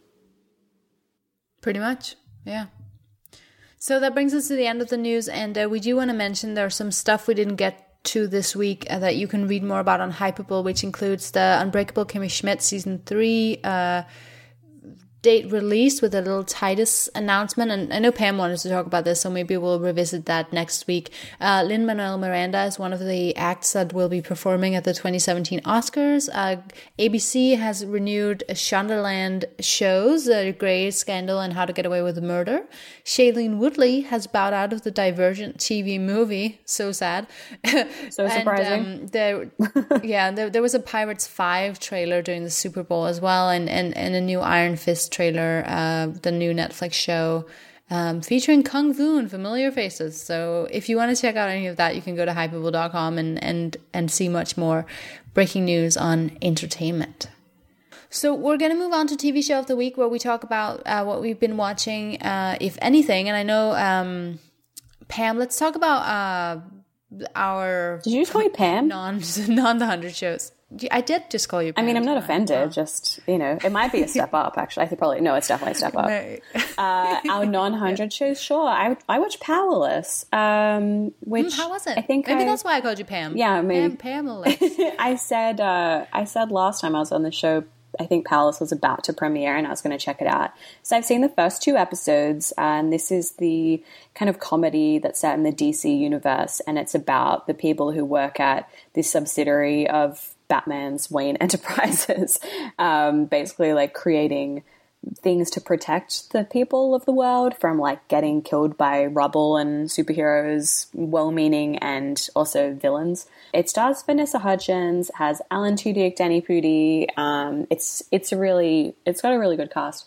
Pretty much. Yeah. So that brings us to the end of the news. And uh, we do want to mention there's some stuff we didn't get to this week uh, that you can read more about on Hypable, which includes the Unbreakable Kimmy Schmidt season three, uh, date released with a little Titus announcement, and I know Pam wanted to talk about this, so maybe we'll revisit that next week. Uh, Lin-Manuel Miranda is one of the acts that will be performing at the twenty seventeen Oscars. Uh, A B C has renewed Shondaland shows, uh, Grey Scandal and How to Get Away with Murder. Shailene Woodley has bowed out of the Divergent T V movie. So sad. So surprising. And, um, there, yeah, there, there was a Pirates five trailer during the Super Bowl as well, and, and, and a new Iron Fist trailer, uh, the new Netflix show um, featuring Kung Fu and familiar faces. So if you want to check out any of that, you can go to hypeable dot com and, and, and see much more breaking news on entertainment. So we're going to move on to T V Show of the Week, where we talk about uh, what we've been watching, uh, if anything. And I know, um, Pam, let's talk about uh, our... Did you just call me Pam? Non, non the one hundred shows. I did just call you Pam. I mean, I'm not offended. Oh. Just, you know, it might be a step up, actually. I think probably, no, it's definitely a step up. No. uh, our non one hundred yeah. shows, sure. I I watched Powerless, um, which... Mm, how was it? I think Maybe I, that's why I called you Pam. Yeah, maybe. Pam, Pamela. I said, uh, I said last time I was on the show, I think Powerless was about to premiere and I was going to check it out. So I've seen the first two episodes, and this is the kind of comedy that's set in the D C universe, and it's about the people who work at this subsidiary of Batman's Wayne Enterprises, um, basically like creating things to protect the people of the world from like getting killed by rubble and superheroes, well-meaning and also villains. It stars Vanessa Hudgens, has Alan Tudyk, Danny Pudi. Um, it's it's a really it's got a really good cast.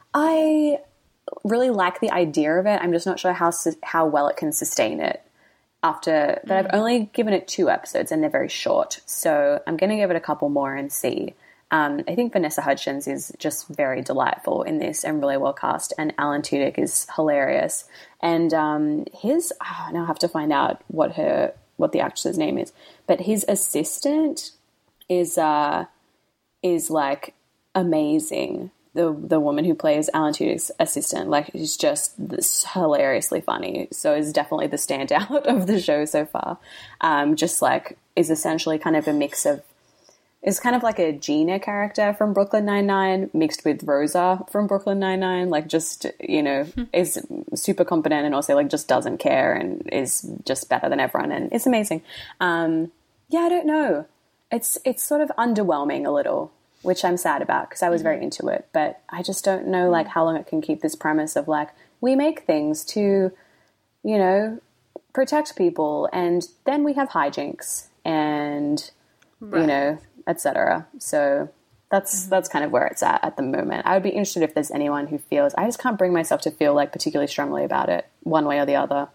I really like the idea of it. I'm just not sure how how well it can sustain it. After that, I've only given it two episodes and they're very short, so I'm going to give it a couple more and see. Um, I think Vanessa Hudgens is just very delightful in this and really well cast, and Alan Tudyk is hilarious. And um, his, oh, now I have to find out what her what the actress's name is, but his assistant is uh, is like amazing. The the woman who plays Alan Tudyk's assistant, like, she's just this hilariously funny. So is definitely the standout of the show so far. Um, just like is essentially kind of a mix of. Is kind of like a Gina character from Brooklyn Nine-Nine mixed with Rosa from Brooklyn Nine-Nine. Like, just, you know, is super competent and also, like, just doesn't care and is just better than everyone. And it's amazing. Um, yeah, I don't know. It's it's sort of underwhelming a little, which I'm sad about because I was very into it. But I just don't know, like, how long it can keep this premise of, like, we make things to, you know, protect people. And then we have hijinks and, right. you know... et cetera. So that's mm-hmm. that's kind of where it's at at the moment. I would be interested if there's anyone who feels, I just can't bring myself to feel like particularly strongly about it one way or the other.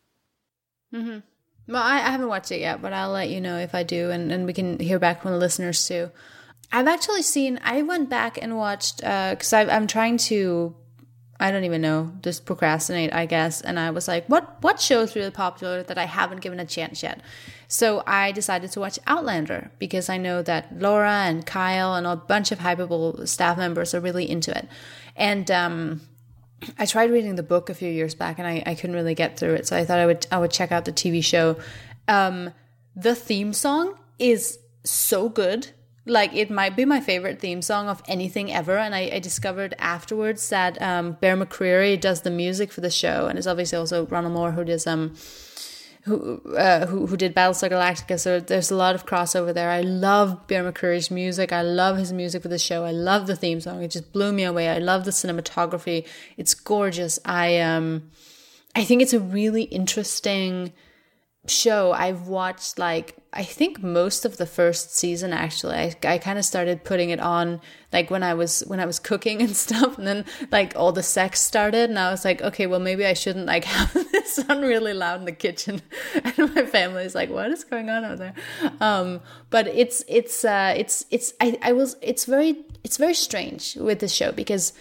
Mm-hmm. Well, I, I haven't watched it yet, but I'll let you know if I do, and, and we can hear back from the listeners too. I've actually seen, I went back and watched, because uh, I'm trying to, I don't even know, just procrastinate, I guess. And I was like, what what show is really popular that I haven't given a chance yet? So I decided to watch Outlander because I know that Laura and Kyle and a bunch of Hypable staff members are really into it. And um, I tried reading the book a few years back and I, I couldn't really get through it. So I thought I would I would check out the T V show. Um, the theme song is so good. Like, it might be my favorite theme song of anything ever. And I, I discovered afterwards that um, Bear McCreary does the music for the show. And it's obviously also Ronald Moore who does... Um, Who, uh, who who did Battlestar Galactica, so there's a lot of crossover there. I love Bear McCreary's music. I love his music for the show. I love the theme song. It just blew me away. I love the cinematography. It's gorgeous. I um, I think it's a really interesting show. I've watched, like, I think most of the first season, actually. I, I kind of started putting it on, like, when I was when I was cooking and stuff, and then, like, all the sex started, and I was like, okay, well, maybe I shouldn't, like, have this on really loud in the kitchen. And my family's like, what is going on over there? Um, but it's it's uh, it's it's I, I was it's very it's very strange with this show because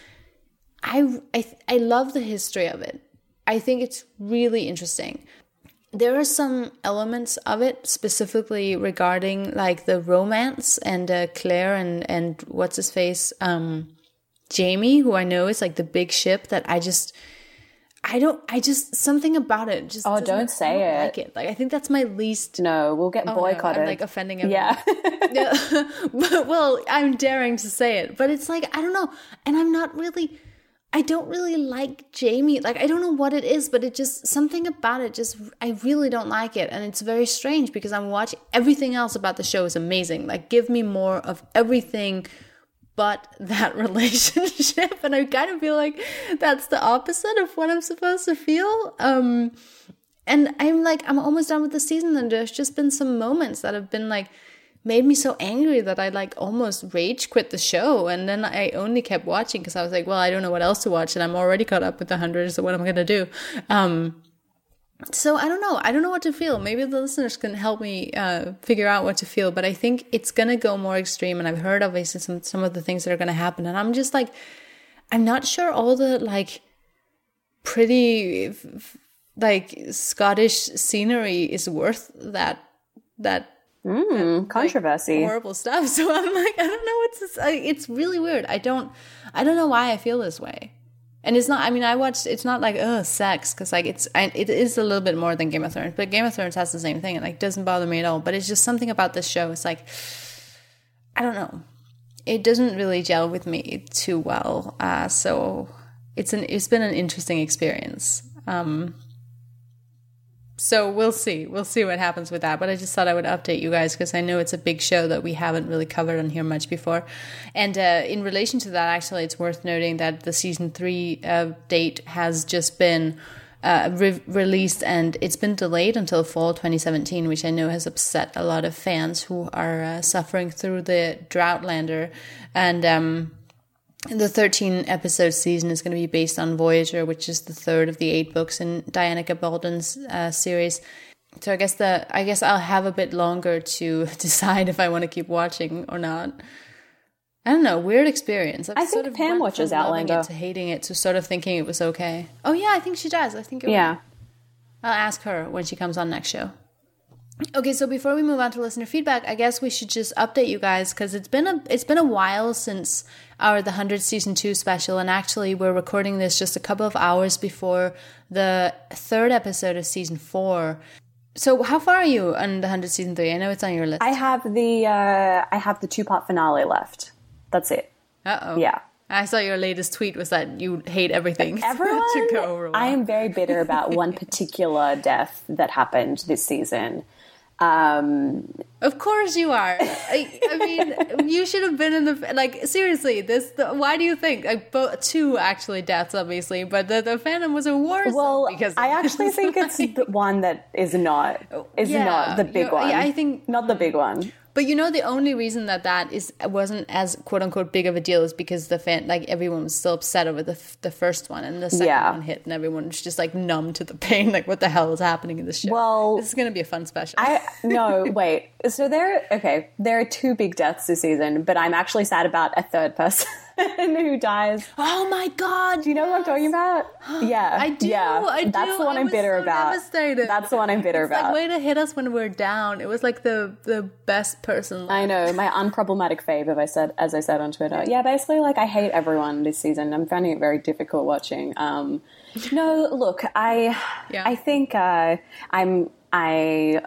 I I I love the history of it. I think it's really interesting. There are some elements of it specifically regarding, like, the romance and uh, Claire and, and what's his face, um, Jamie, who I know is, like, the big ship that I just, I don't, I just, something about it just Oh, don't say I don't it. Like it. Like, I think that's my least. No, we'll get oh, boycotted. No, I'm, like, offending everyone. Yeah. yeah. But, well, I'm daring to say it. But it's like, I don't know. And I'm not really... I don't really like Jamie. Like, I don't know what it is, but it just, something about it just, I really don't like it. And it's very strange because I'm watching, everything else about the show is amazing. Like, give me more of everything but that relationship. And I kind of feel like that's the opposite of what I'm supposed to feel. Um, and I'm like, I'm almost done with the season, and there's just been some moments that have been like, made me so angry that I, like, almost rage quit the show. And then I only kept watching because I was like, well, I don't know what else to watch, and I'm already caught up with the hundred, so what am I going to do? Um, so I don't know. I don't know what to feel. Maybe the listeners can help me uh, figure out what to feel, but I think it's going to go more extreme. And I've heard, obviously, some, some of the things that are going to happen. And I'm just like, I'm not sure all the, like, pretty, like, Scottish scenery is worth that, that, Mm, controversy. Like, horrible stuff. So I'm like, I don't know what's this. I, it's really weird. I don't, I don't know why I feel this way. And it's not, I mean, I watched, it's not like, oh, sex. Cause like it's, I, it is a little bit more than Game of Thrones, but Game of Thrones has the same thing. And like, doesn't bother me at all. But it's just something about this show. It's like, I don't know. It doesn't really gel with me too well. Uh, so it's an, it's been an interesting experience. Um, So we'll see. We'll see what happens with that. But I just thought I would update you guys because I know it's a big show that we haven't really covered on here much before. And uh, in relation to that, actually, it's worth noting that the season three uh, date has just been uh, re- released, and it's been delayed until fall twenty seventeen, which I know has upset a lot of fans who are uh, suffering through the Droughtlander. And um, the thirteen episode season is going to be based on Voyager, which is the third of the eight books in Diana Gabaldon's uh, series. So I guess the I guess I'll have a bit longer to decide if I want to keep watching or not. I don't know. Weird experience. I've I think sort of Pam watches Outlander. It to hating it to sort of thinking it was okay. Oh yeah, I think she does. I think it yeah. will. I'll ask her when she comes on next show. Okay, so before we move on to listener feedback, I guess we should just update you guys because it's been a it's been a while since our The one hundred Season two special, and actually we're recording this just a couple of hours before the third episode of Season four. So how far are you on The one hundred Season three? I know it's on your list. I have the uh, I have the two-part finale left. That's it. Uh-oh. Yeah. I saw your latest tweet was that you hate everything. Everyone, to go over I am very bitter about one particular death that happened this season. Um, of course you are. I, I mean, you should have been in the like. Seriously, this. The, why do you think like both, two actually deaths, obviously, but the, the Phantom was a worse. Well, because I actually think like, it's the one that is not is yeah, not the big one. Yeah, I think not the big one. But you know, the only reason that that is wasn't as quote unquote big of a deal is because the fan, like everyone was still upset over the the first one, and the second yeah. one hit, and everyone was just like numb to the pain. Like, what the hell is happening in this show? Well, this is going to be a fun special. I no wait. So there, okay, there are two big deaths this season, but I'm actually sad about a third person who dies. Oh my god! Do you know yes. what I'm talking about? Yeah, I do. Yeah, I do. that's the one I I'm bitter so about. Devastated. That's the one I'm bitter it's about. Like, way to hit us when we're down. It was like the the best person left. I know, my unproblematic fave, as I said, as I said on Twitter. Yeah, basically, like I hate everyone this season. I'm finding it very difficult watching. Um, no, look, I, yeah. I think uh, I'm, I,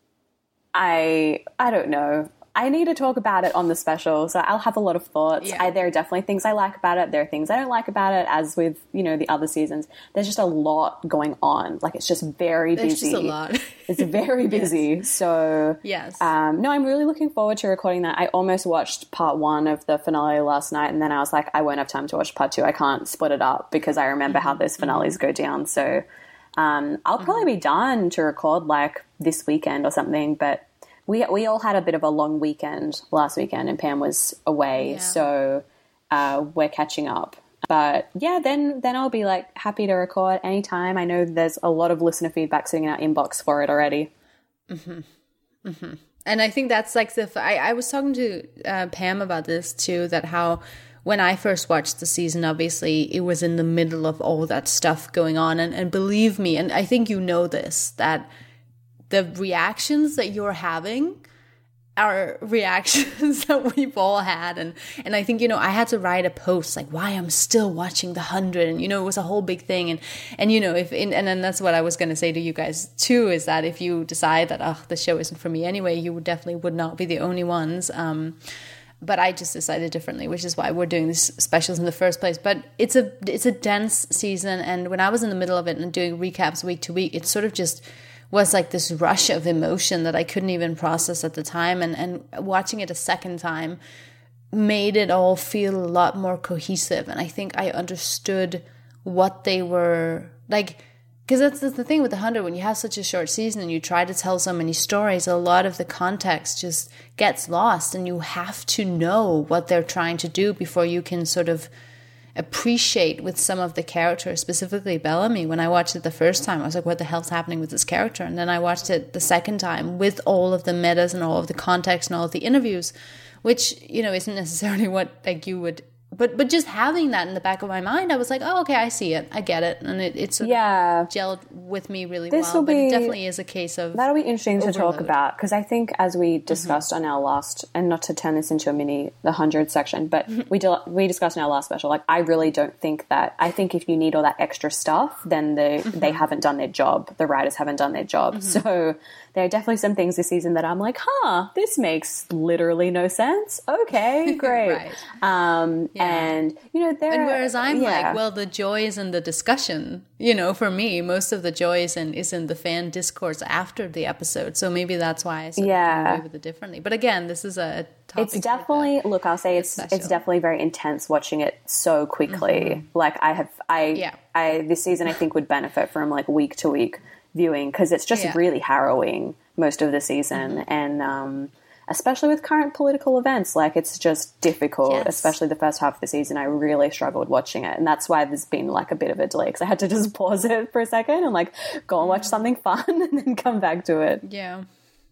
I, I don't know. I need to talk about it on the special, so I'll have a lot of thoughts. Yeah. I, there are definitely things I like about it. There are things I don't like about it, as with, you know, the other seasons. There's just a lot going on. Like, it's just very There's busy. It's just a lot. It's very busy. Yes. So, yes. Um, no, I'm really looking forward to recording that. I almost watched part one of the finale last night, and then I was like, I won't have time to watch part two. I can't split it up because I remember mm-hmm. how those finales mm-hmm. go down. So, um, I'll mm-hmm. probably be done to record, like, this weekend or something, but We we all had a bit of a long weekend last weekend, and Pam was away, yeah. so uh, we're catching up. But yeah, then then I'll be like happy to record anytime. I know there's a lot of listener feedback sitting in our inbox for it already. Mm-hmm. Mm-hmm. And I think that's like the. I, I was talking to uh, Pam about this too. That how when I first watched the season, obviously it was in the middle of all that stuff going on, and and believe me, and I think you know this that. The reactions that you're having are reactions that we've all had. And, and I think, you know, I had to write a post like why I'm still watching The one hundred. And, you know, it was a whole big thing. And, and you know, if in, and then that's what I was going to say to you guys, too, is that if you decide that, oh, the show isn't for me anyway, you would definitely would not be the only ones. Um, but I just decided differently, which is why we're doing these specials in the first place. But it's a it's a dense season. And when I was in the middle of it and doing recaps week to week, it's sort of just was like this rush of emotion that I couldn't even process at the time. And, and watching it a second time made it all feel a lot more cohesive. And I think I understood what they were like, because that's the thing with The one hundred, when you have such a short season and you try to tell so many stories, a lot of the context just gets lost, and you have to know what they're trying to do before you can sort of appreciate with some of the characters, specifically Bellamy. When I watched it the first time, I was like, what the hell's happening with this character? And then I watched it the second time with all of the metas and all of the context and all of the interviews, which, you know, isn't necessarily what like you would, but but just having that in the back of my mind, I was like, oh, okay, I see it, I get it, and it it sort yeah. of gelled with me really this well. Will but be, it definitely is a case of that'll be interesting overload. To talk about, because I think as we discussed mm-hmm. on our last, and not to turn this into a mini the hundred section, but we do, we discussed in our last special. Like, I really don't think that. I think if you need all that extra stuff, then the mm-hmm. they haven't done their job. The writers haven't done their job. Mm-hmm. So there are definitely some things this season that I'm like, huh, this makes literally no sense. Okay, great. Right. Um, yeah. And, you know, there And whereas I'm yeah. like, well, the joy is in the discussion. You know, for me, most of the joy is in, is in the fan discourse after the episode. So maybe that's why I sort yeah. of came away with it differently. But again, this is a topic. It's definitely, look, I'll say it's special. it's definitely very intense watching it so quickly. Mm-hmm. Like I have, I, yeah. I, this season I think would benefit from like week to week viewing because it's just yeah. really harrowing most of the season. Mm-hmm. And, um, especially with current political events, like it's just difficult, yes. especially the first half of the season. I really struggled watching it. And that's why there's been like a bit of a delay because I had to just pause it for a second and like go and watch something fun and then come back to it. Yeah.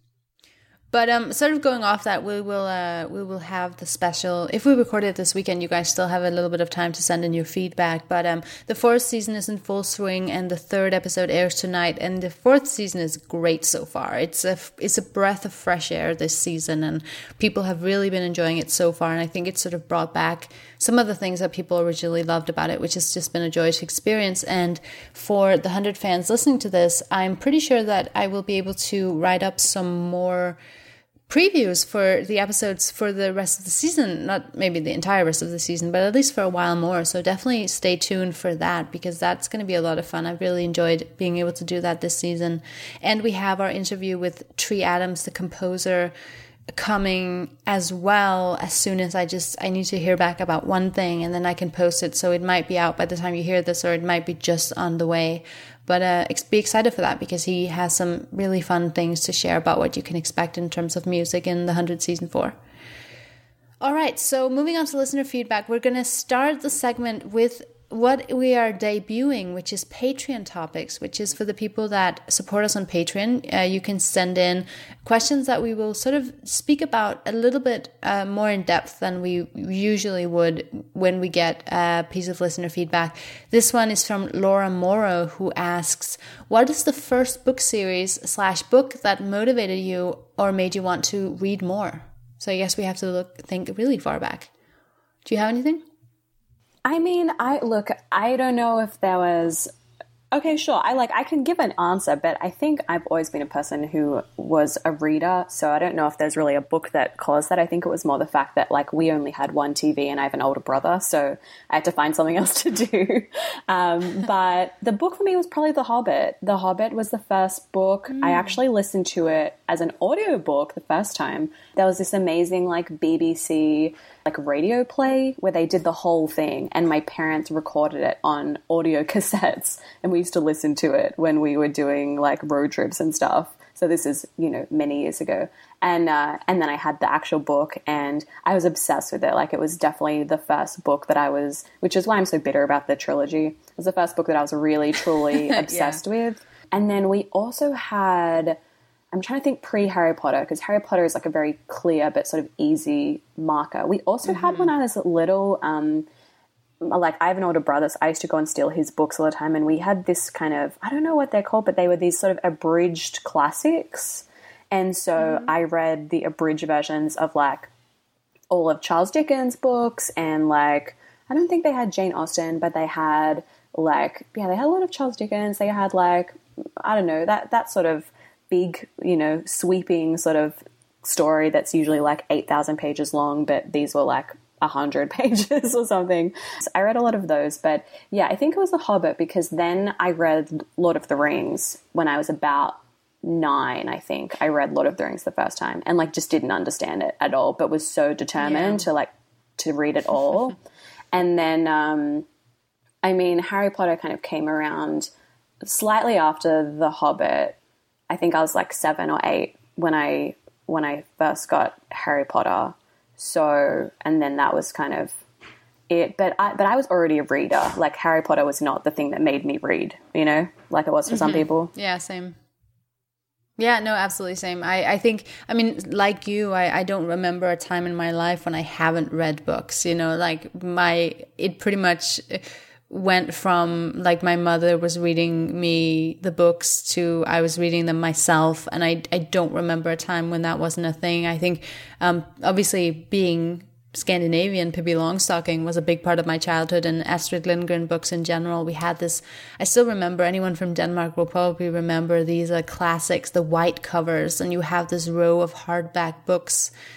But um, sort of going off that, we will uh, we will have the special. If we record it this weekend, you guys still have a little bit of time to send in your feedback. But um, the fourth season is in full swing, and the third episode airs tonight. And the fourth season is great so far. It's a it's a breath of fresh air this season, and people have really been enjoying it so far. And I think it's sort of brought back some of the things that people originally loved about it, which has just been a joy to experience. And for the one hundred fans listening to this, I'm pretty sure that I will be able to write up some more previews for the episodes for the rest of the season, not maybe the entire rest of the season, but at least for a while more. So definitely stay tuned for that because that's going to be a lot of fun. I've really enjoyed being able to do that this season. And we have our interview with Tree Adams, the composer, coming as well as soon as I just I need to hear back about one thing and then I can post it. So it might be out by the time you hear this or it might be just on the way. But uh, be excited for that because he has some really fun things to share about what you can expect in terms of music in the one hundred season four. All right, so moving on to listener feedback, we're going to start the segment with what we are debuting, which is Patreon topics, which is for the people that support us on Patreon. Uh, you can send in questions that we will sort of speak about a little bit uh, more in depth than we usually would when we get a piece of listener feedback. This one is from Laura Morrow, who asks, what is the first book series slash book that motivated you or made you want to read more? So I guess we have to look, think really far back. Do you have anything? I mean, I look, I don't know if there was, okay, sure. I like, I can give an answer, but I think I've always been a person who was a reader. So I don't know if there's really a book that caused that. I think it was more the fact that like we only had one T V and I have an older brother. So I had to find something else to do. Um, but the book for me was probably The Hobbit. The Hobbit was the first book. Mm. I actually listened to it as an audiobook the first time. There was this amazing like B B C like radio play where they did the whole thing and my parents recorded it on audio cassettes and we used to listen to it when we were doing like road trips and stuff. So this is, you know, many years ago. And uh, and then I had the actual book and I was obsessed with it. Like it was definitely the first book that I was, which is why I'm so bitter about the trilogy. It was the first book that I was really, truly obsessed yeah. with. And then we also had, I'm trying to think pre-Harry Potter, because Harry Potter is like a very clear but sort of easy marker. We also mm-hmm. had when I was little, um, like I have an older brother, so I used to go and steal his books all the time. And we had this kind of, I don't know what they're called, but they were these sort of abridged classics. And so mm-hmm. I read the abridged versions of like all of Charles Dickens' books and like, I don't think they had Jane Austen, but they had like, yeah, they had a lot of Charles Dickens. They had like, I don't know, that, that sort of big, you know, sweeping sort of story that's usually like eight thousand pages long, but these were like one hundred pages or something. So I read a lot of those, but yeah, I think it was The Hobbit because then I read Lord of the Rings when I was about nine, I think. I read Lord of the Rings the first time and like just didn't understand it at all, but was so determined yeah. to like to read it all. And then, um, I mean, Harry Potter kind of came around slightly after The Hobbit. I think I was like seven or eight when I when I first got Harry Potter. So, and then that was kind of it. But I but I was already a reader. Like Harry Potter was not the thing that made me read, you know, like it was for mm-hmm. some people. Yeah, same. Yeah, no, absolutely same. I, I think, I mean, like you, I, I don't remember a time in my life when I haven't read books, you know, like my, it pretty much went from like my mother was reading me the books to I was reading them myself. And I, I don't remember a time when that wasn't a thing. I think, um, obviously being Scandinavian, Pippi Longstocking was a big part of my childhood, and Astrid Lindgren books in general. We had this, I still remember, anyone from Denmark will probably remember these uh, classics, the white covers, and you have this row of hardback books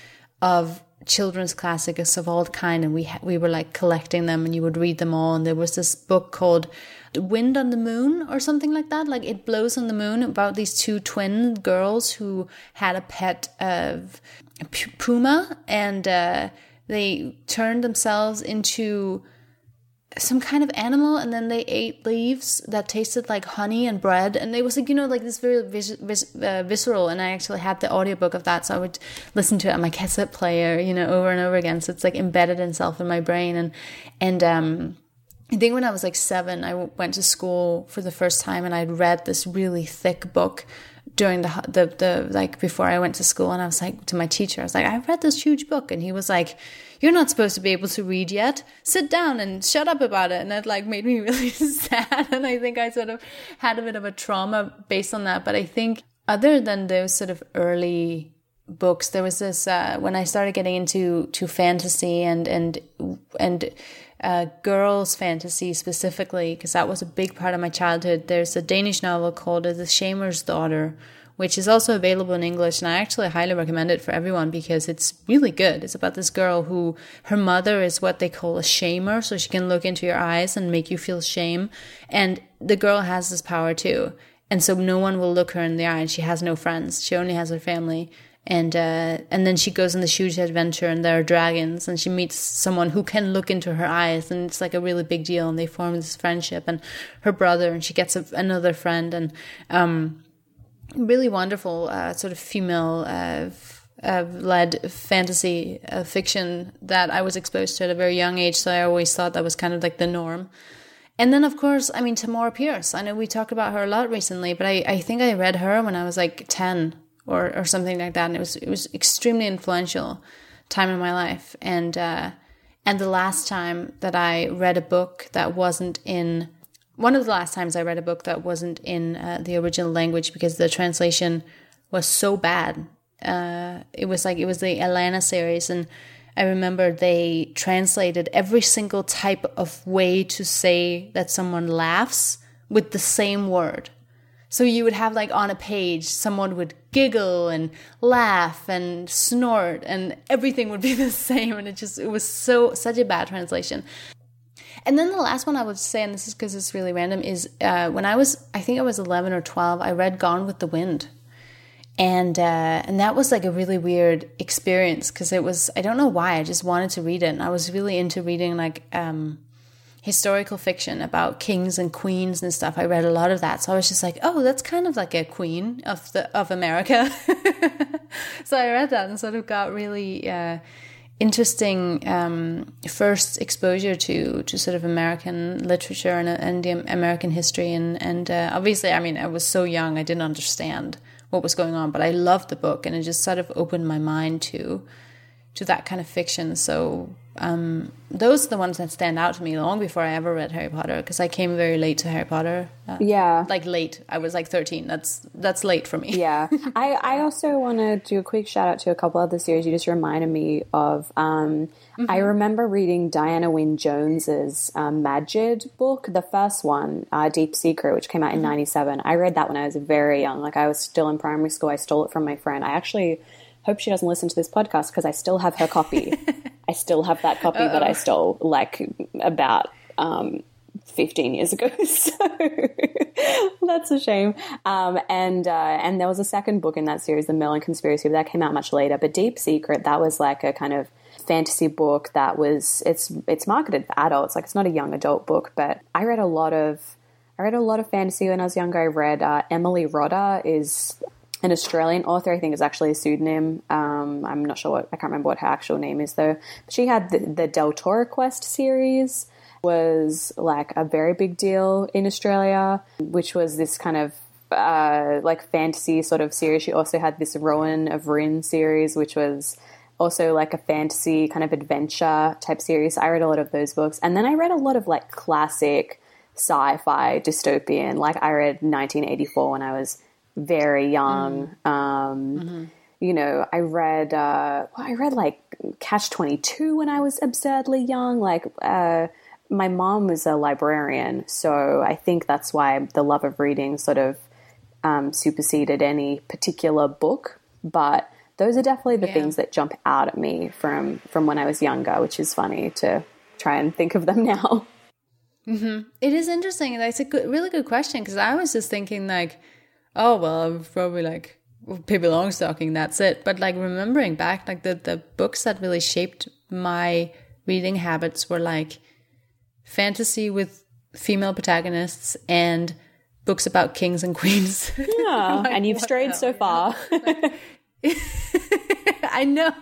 of children's classics of all kind, and we ha- we were like collecting them, and you would read them all. And there was this book called Wind on the Moon or something like that, like It Blows on the Moon, about these two twin girls who had a pet of p- puma, and uh, they turned themselves into some kind of animal, and then they ate leaves that tasted like honey and bread, and it was like, you know, like this very vis- vis- uh, visceral. And I actually had the audiobook of that, so I would listen to it on my cassette player, you know, over and over again. So it's like embedded itself in my brain. And and um I think when I was like seven, I went to school for the first time, and I'd read this really thick book during the the the like before I went to school. And I was like to my teacher, I was like, I read this huge book, and he was like, you're not supposed to be able to read yet. Sit down and shut up about it. And that like made me really sad. And I think I sort of had a bit of a trauma based on that. But I think other than those sort of early books, there was this, uh, when I started getting into to fantasy and, and, and, uh, girls fantasy specifically, because that was a big part of my childhood. There's a Danish novel called The Shamer's Daughter, which is also available in English, and I actually highly recommend it for everyone because it's really good. It's about this girl who, her mother is what they call a shamer, so she can look into your eyes and make you feel shame, and the girl has this power too, and so no one will look her in the eye, and she has no friends. She only has her family, and uh, and then she goes on this huge adventure, and there are dragons, and she meets someone who can look into her eyes, and it's like a really big deal, and they form this friendship, and her brother, and she gets a, another friend, and um. really wonderful uh, sort of female uh, f- uh, led fantasy uh, fiction that I was exposed to at a very young age. So I always thought that was kind of like the norm. And then, of course, I mean, Tamora Pierce. I know we talked about her a lot recently, but I, I think I read her when I was like ten or, or something like that. And it was it was extremely influential time in my life. And uh, and the last time that I read a book that wasn't in One of the last times I read a book that wasn't in uh, the original language because the translation was so bad. Uh, it was like, it was the Alana series, and I remember they translated every single type of way to say that someone laughs with the same word. So you would have like on a page, someone would giggle and laugh and snort, and everything would be the same. And it just, it was so, such a bad translation. And then the last one I would say, and this is because it's really random, is uh, when I was, I think I was eleven or twelve, I read Gone with the Wind. And uh, and that was like a really weird experience because it was, I don't know why, I just wanted to read it. And I was really into reading like um, historical fiction about kings and queens and stuff. I read a lot of that. So I was just like, oh, that's kind of like a queen of the of America. So I read that and sort of got really... Uh, interesting um, first exposure to to sort of American literature and, and the American history, and and uh, obviously, I mean, I was so young, I didn't understand what was going on, but I loved the book, and it just sort of opened my mind to to that kind of fiction. So um, those are the ones that stand out to me long before I ever read Harry Potter, because I came very late to Harry Potter. Uh, yeah. Like late. I was like thirteen. That's that's late for me. Yeah. I, I also want to do a quick shout out to a couple other series you just reminded me of. Um, mm-hmm. I remember reading Diana Wynne Jones's um, Magid book, the first one, uh, Deep Secret, which came out in mm-hmm. ninety-seven. I read that when I was very young. Like I was still in primary school. I stole it from my friend. I actually... hope she doesn't listen to this podcast because I still have her copy. I still have that copy Uh-oh. that I stole like about um, fifteen years ago. So that's a shame. Um, and uh, and there was a second book in that series, The Merlin Conspiracy, but that came out much later. But Deep Secret, that was like a kind of fantasy book that was, it's it's marketed for adults. Like it's not a young adult book, but I read a lot of, I read a lot of fantasy when I was younger. I read uh, Emily Rodda is... an Australian author, I think is actually a pseudonym. Um, I'm not sure what, I can't remember what her actual name is though. But she had the, the Del Toro Quest series, was like a very big deal in Australia, which was this kind of uh, like fantasy sort of series. She also had this Rowan of Rin series, which was also like a fantasy kind of adventure type series. I read a lot of those books. And then I read a lot of like classic sci-fi dystopian, like I read nineteen eighty-four when I was very young. Mm. Um, mm-hmm. You know, I read, uh, well, I read like Catch twenty-two when I was absurdly young. Like, uh, my mom was a librarian, so I think that's why the love of reading sort of um, superseded any particular book. But those are definitely the Yeah. things that jump out at me from from when I was younger, which is funny to try and think of them now. It is interesting. That's a good, really good question, because I was just thinking like, oh, well, I'm probably like Pippi Longstocking, that's it. But like remembering back, like the, the books that really shaped my reading habits were like fantasy with female protagonists and books about kings and queens. Yeah, Like, and you've what strayed the so hell, far. I know.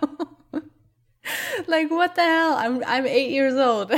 Like, what the hell? I'm I'm eight years old.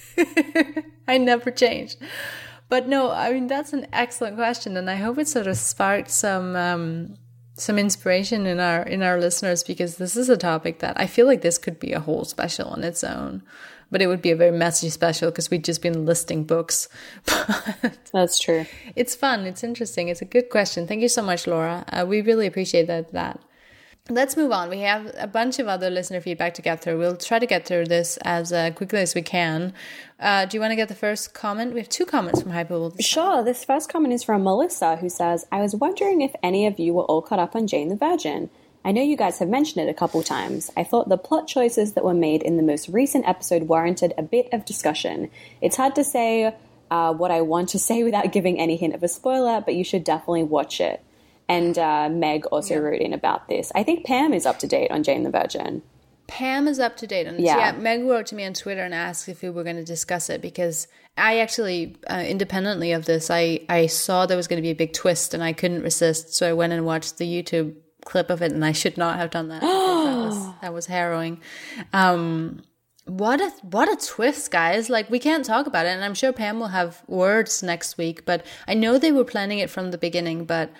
I never changed. But no, I mean, that's an excellent question, and I hope it sort of sparked some um, some inspiration in our in our listeners, because this is a topic that I feel like this could be a whole special on its own. But it would be a very messy special because we've just been listing books. But That's true. it's fun. It's interesting. It's a good question. Thank you so much, Laura. Uh, we really appreciate that. that. Let's move on. We have a bunch of other listener feedback to get through. We'll try to get through this as uh, quickly as we can. Uh, do you want to get the first comment? We have two comments from Hyperworld. Sure. This first comment is from Melissa, who says, I was wondering if any of you were all caught up on Jane the Virgin. I know you guys have mentioned it a couple times. I thought the plot choices that were made in the most recent episode warranted a bit of discussion. It's hard to say uh, what I want to say without giving any hint of a spoiler, but you should definitely watch it. And uh, Meg also yeah. wrote in about this. I think Pam is up to date on Jane the Virgin. Pam is up to date on this. Yeah. yeah, Meg wrote to me on Twitter and asked if we were going to discuss it, because I actually, uh, independently of this, I, I saw there was going to be a big twist and I couldn't resist. So I went and watched the YouTube clip of it, and I should not have done that. that, was, that was harrowing. Um, what a what a twist, guys. Like, we can't talk about it, and I'm sure Pam will have words next week, but I know they were planning it from the beginning, but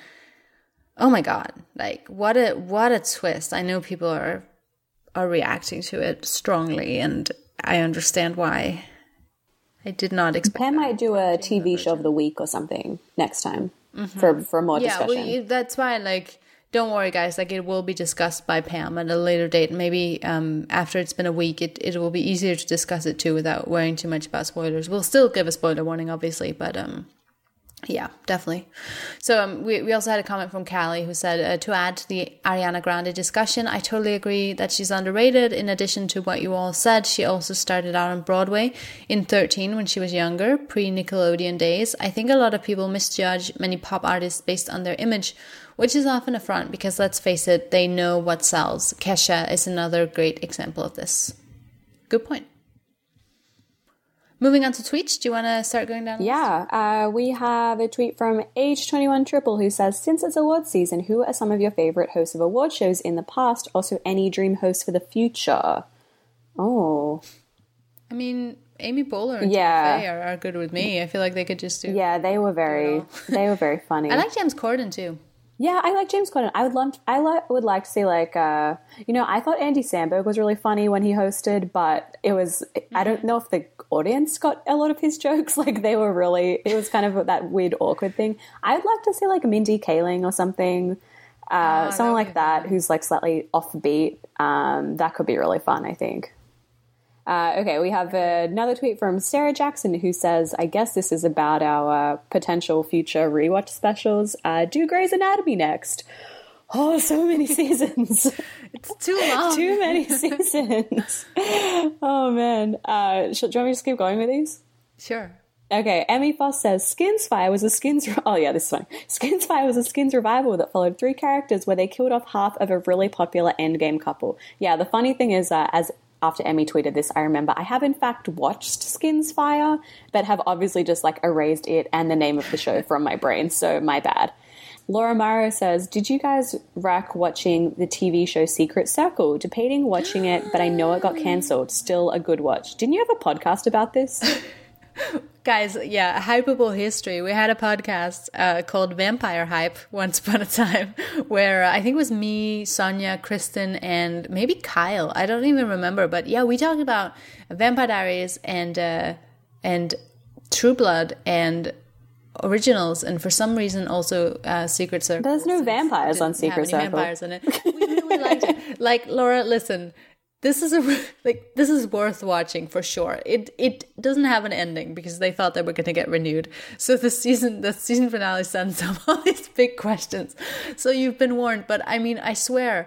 oh my god, like what a what a twist. I know people are are reacting to it strongly, and I understand why. I did not expect Pam that. might do a T V show of the week or something next time mm-hmm. for for more yeah, discussion. Yeah, well, that's why, like, don't worry, guys. Like, it will be discussed by Pam at a later date. Maybe um, after it's been a week, it, it will be easier to discuss it too without worrying too much about spoilers. We'll still give a spoiler warning, obviously, but um, yeah, definitely. So um, we we also had a comment from Callie, who said, uh, to add to the Ariana Grande discussion, I totally agree that she's underrated. In addition to what you all said, she also started out on Broadway in thirteen when she was younger, pre-Nickelodeon days. I think a lot of people misjudge many pop artists based on their image, which is often a front, because let's face it, they know what sells. Kesha is another great example of this. Good point. Moving on to tweets, do you want to start going down? Yeah, uh, we have a tweet from age twenty-one Triple, who says, since it's awards season, who are some of your favorite hosts of award shows in the past? Also, any dream hosts for the future? Oh. I mean, Amy Poehler and yeah. Tina Fey are, are good with me. I feel like they could just do... Yeah, they were very, they were very funny. I like James Corden, too. Yeah, I like James Corden. I would love, to, I li- would like to see, like, uh, you know, I thought Andy Samberg was really funny when he hosted, but it was, I don't know if the audience got a lot of his jokes. Like, they were really, it was kind of that weird, awkward thing. I'd like to see, like, Mindy Kaling or something, uh, oh, someone like that fun. Who's, like, slightly offbeat. Um, that could be really fun, I think. Uh, okay, we have another tweet from Sarah Jackson, who says, I guess this is about our uh, potential future rewatch specials. Uh, do Grey's Anatomy next. Oh, so many seasons. It's too long. Too many seasons. Oh, man. Uh, should, do you want me to just keep going with these? Sure. Okay, Emmy Foss says, Skins Fire was a Skins... Re- oh, yeah, this is fine. Skins Fire was a Skins revival that followed three characters where they killed off half of a really popular Endgame couple. Yeah, the funny thing is, uh, as... after Emmy tweeted this, I remember I have in fact watched Skins Fire, but have obviously just like erased it and the name of the show from my brain, so my bad. Laura Morrow says, did you guys rack watching the T V show Secret Circle? Debating watching it, but I know it got cancelled. Still a good watch. Didn't you have a podcast about this? Guys, yeah, Hypable history. We had a podcast uh, called Vampire Hype once upon a time, where uh, I think it was me, Sonia, Kristen, and maybe Kyle. I don't even remember, but yeah, we talked about Vampire Diaries and uh, and True Blood and originals, and for some reason also uh, Secret Circle. There's no vampires on Secret Circle. Vampires in it. We really liked it. Like, Laura, listen. This is a like this is worth watching for sure. It it doesn't have an ending because they thought they were going to get renewed. So the season the season finale sends up all these big questions. So you've been warned. But I mean, I swear,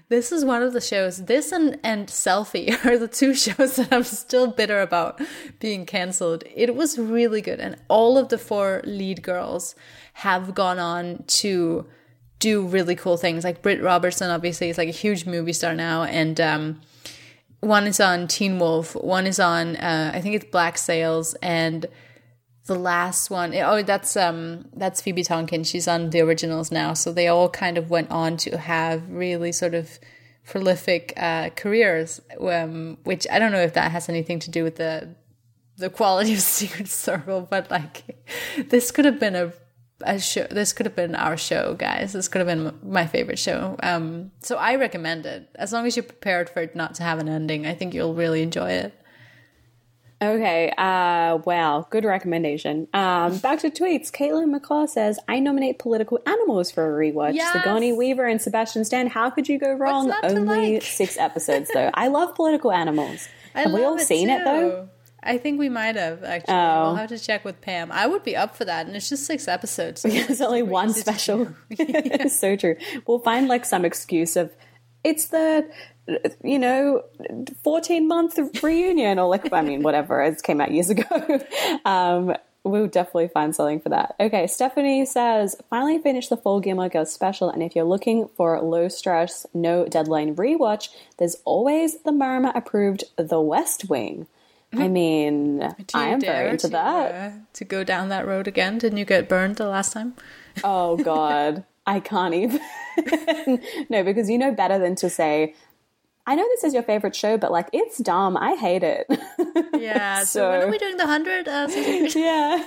This is one of the shows, this and, and Selfie are the two shows that I'm still bitter about being cancelled. It was really good. And all of the four lead girls have gone on to do really cool things. Like Britt Robertson, obviously, is like a huge movie star now. And um, one is on Teen Wolf. One is on, uh, I think it's Black Sails. And the last one, oh, that's um, that's Phoebe Tonkin. She's on the originals now. So they all kind of went on to have really sort of prolific uh, careers, um, which I don't know if that has anything to do with the the quality of Secret Circle, but like this could have been a, a show. This could have been our show, guys. This could have been my favorite show. Um, so I recommend it. As long as you're prepared for it not to have an ending, I think you'll really enjoy it. Okay, uh, wow, good recommendation. Um, back to tweets. Caitlin McCaw says, I nominate Political Animals for a rewatch. Yes! Sigourney Weaver and Sebastian Stan. How could you go wrong? What's not to Only like? six episodes, though. I love Political Animals. I have we love all it seen too. it, though? I think we might have, actually. Oh. We'll have to check with Pam. I would be up for that, and it's just six episodes. So There's only one special. It's so true. We'll find like some excuse of, it's the, you know, fourteen month reunion, or like, I mean, whatever, it came out years ago. Um, we'll definitely find something for that. Okay, Stephanie says, finally finished the full Gilmore Girls special, and if you're looking for low stress, no deadline rewatch, there's always the Marama approved The West Wing. I mean, I am very into to, that. Uh, to go down that road again? Didn't you get burned the last time? Oh, God. I can't even. No, because you know better than to say, I know this is your favorite show, but like, it's dumb. I hate it. Yeah. So, So- when are we doing the hundred? Uh, season? Yeah.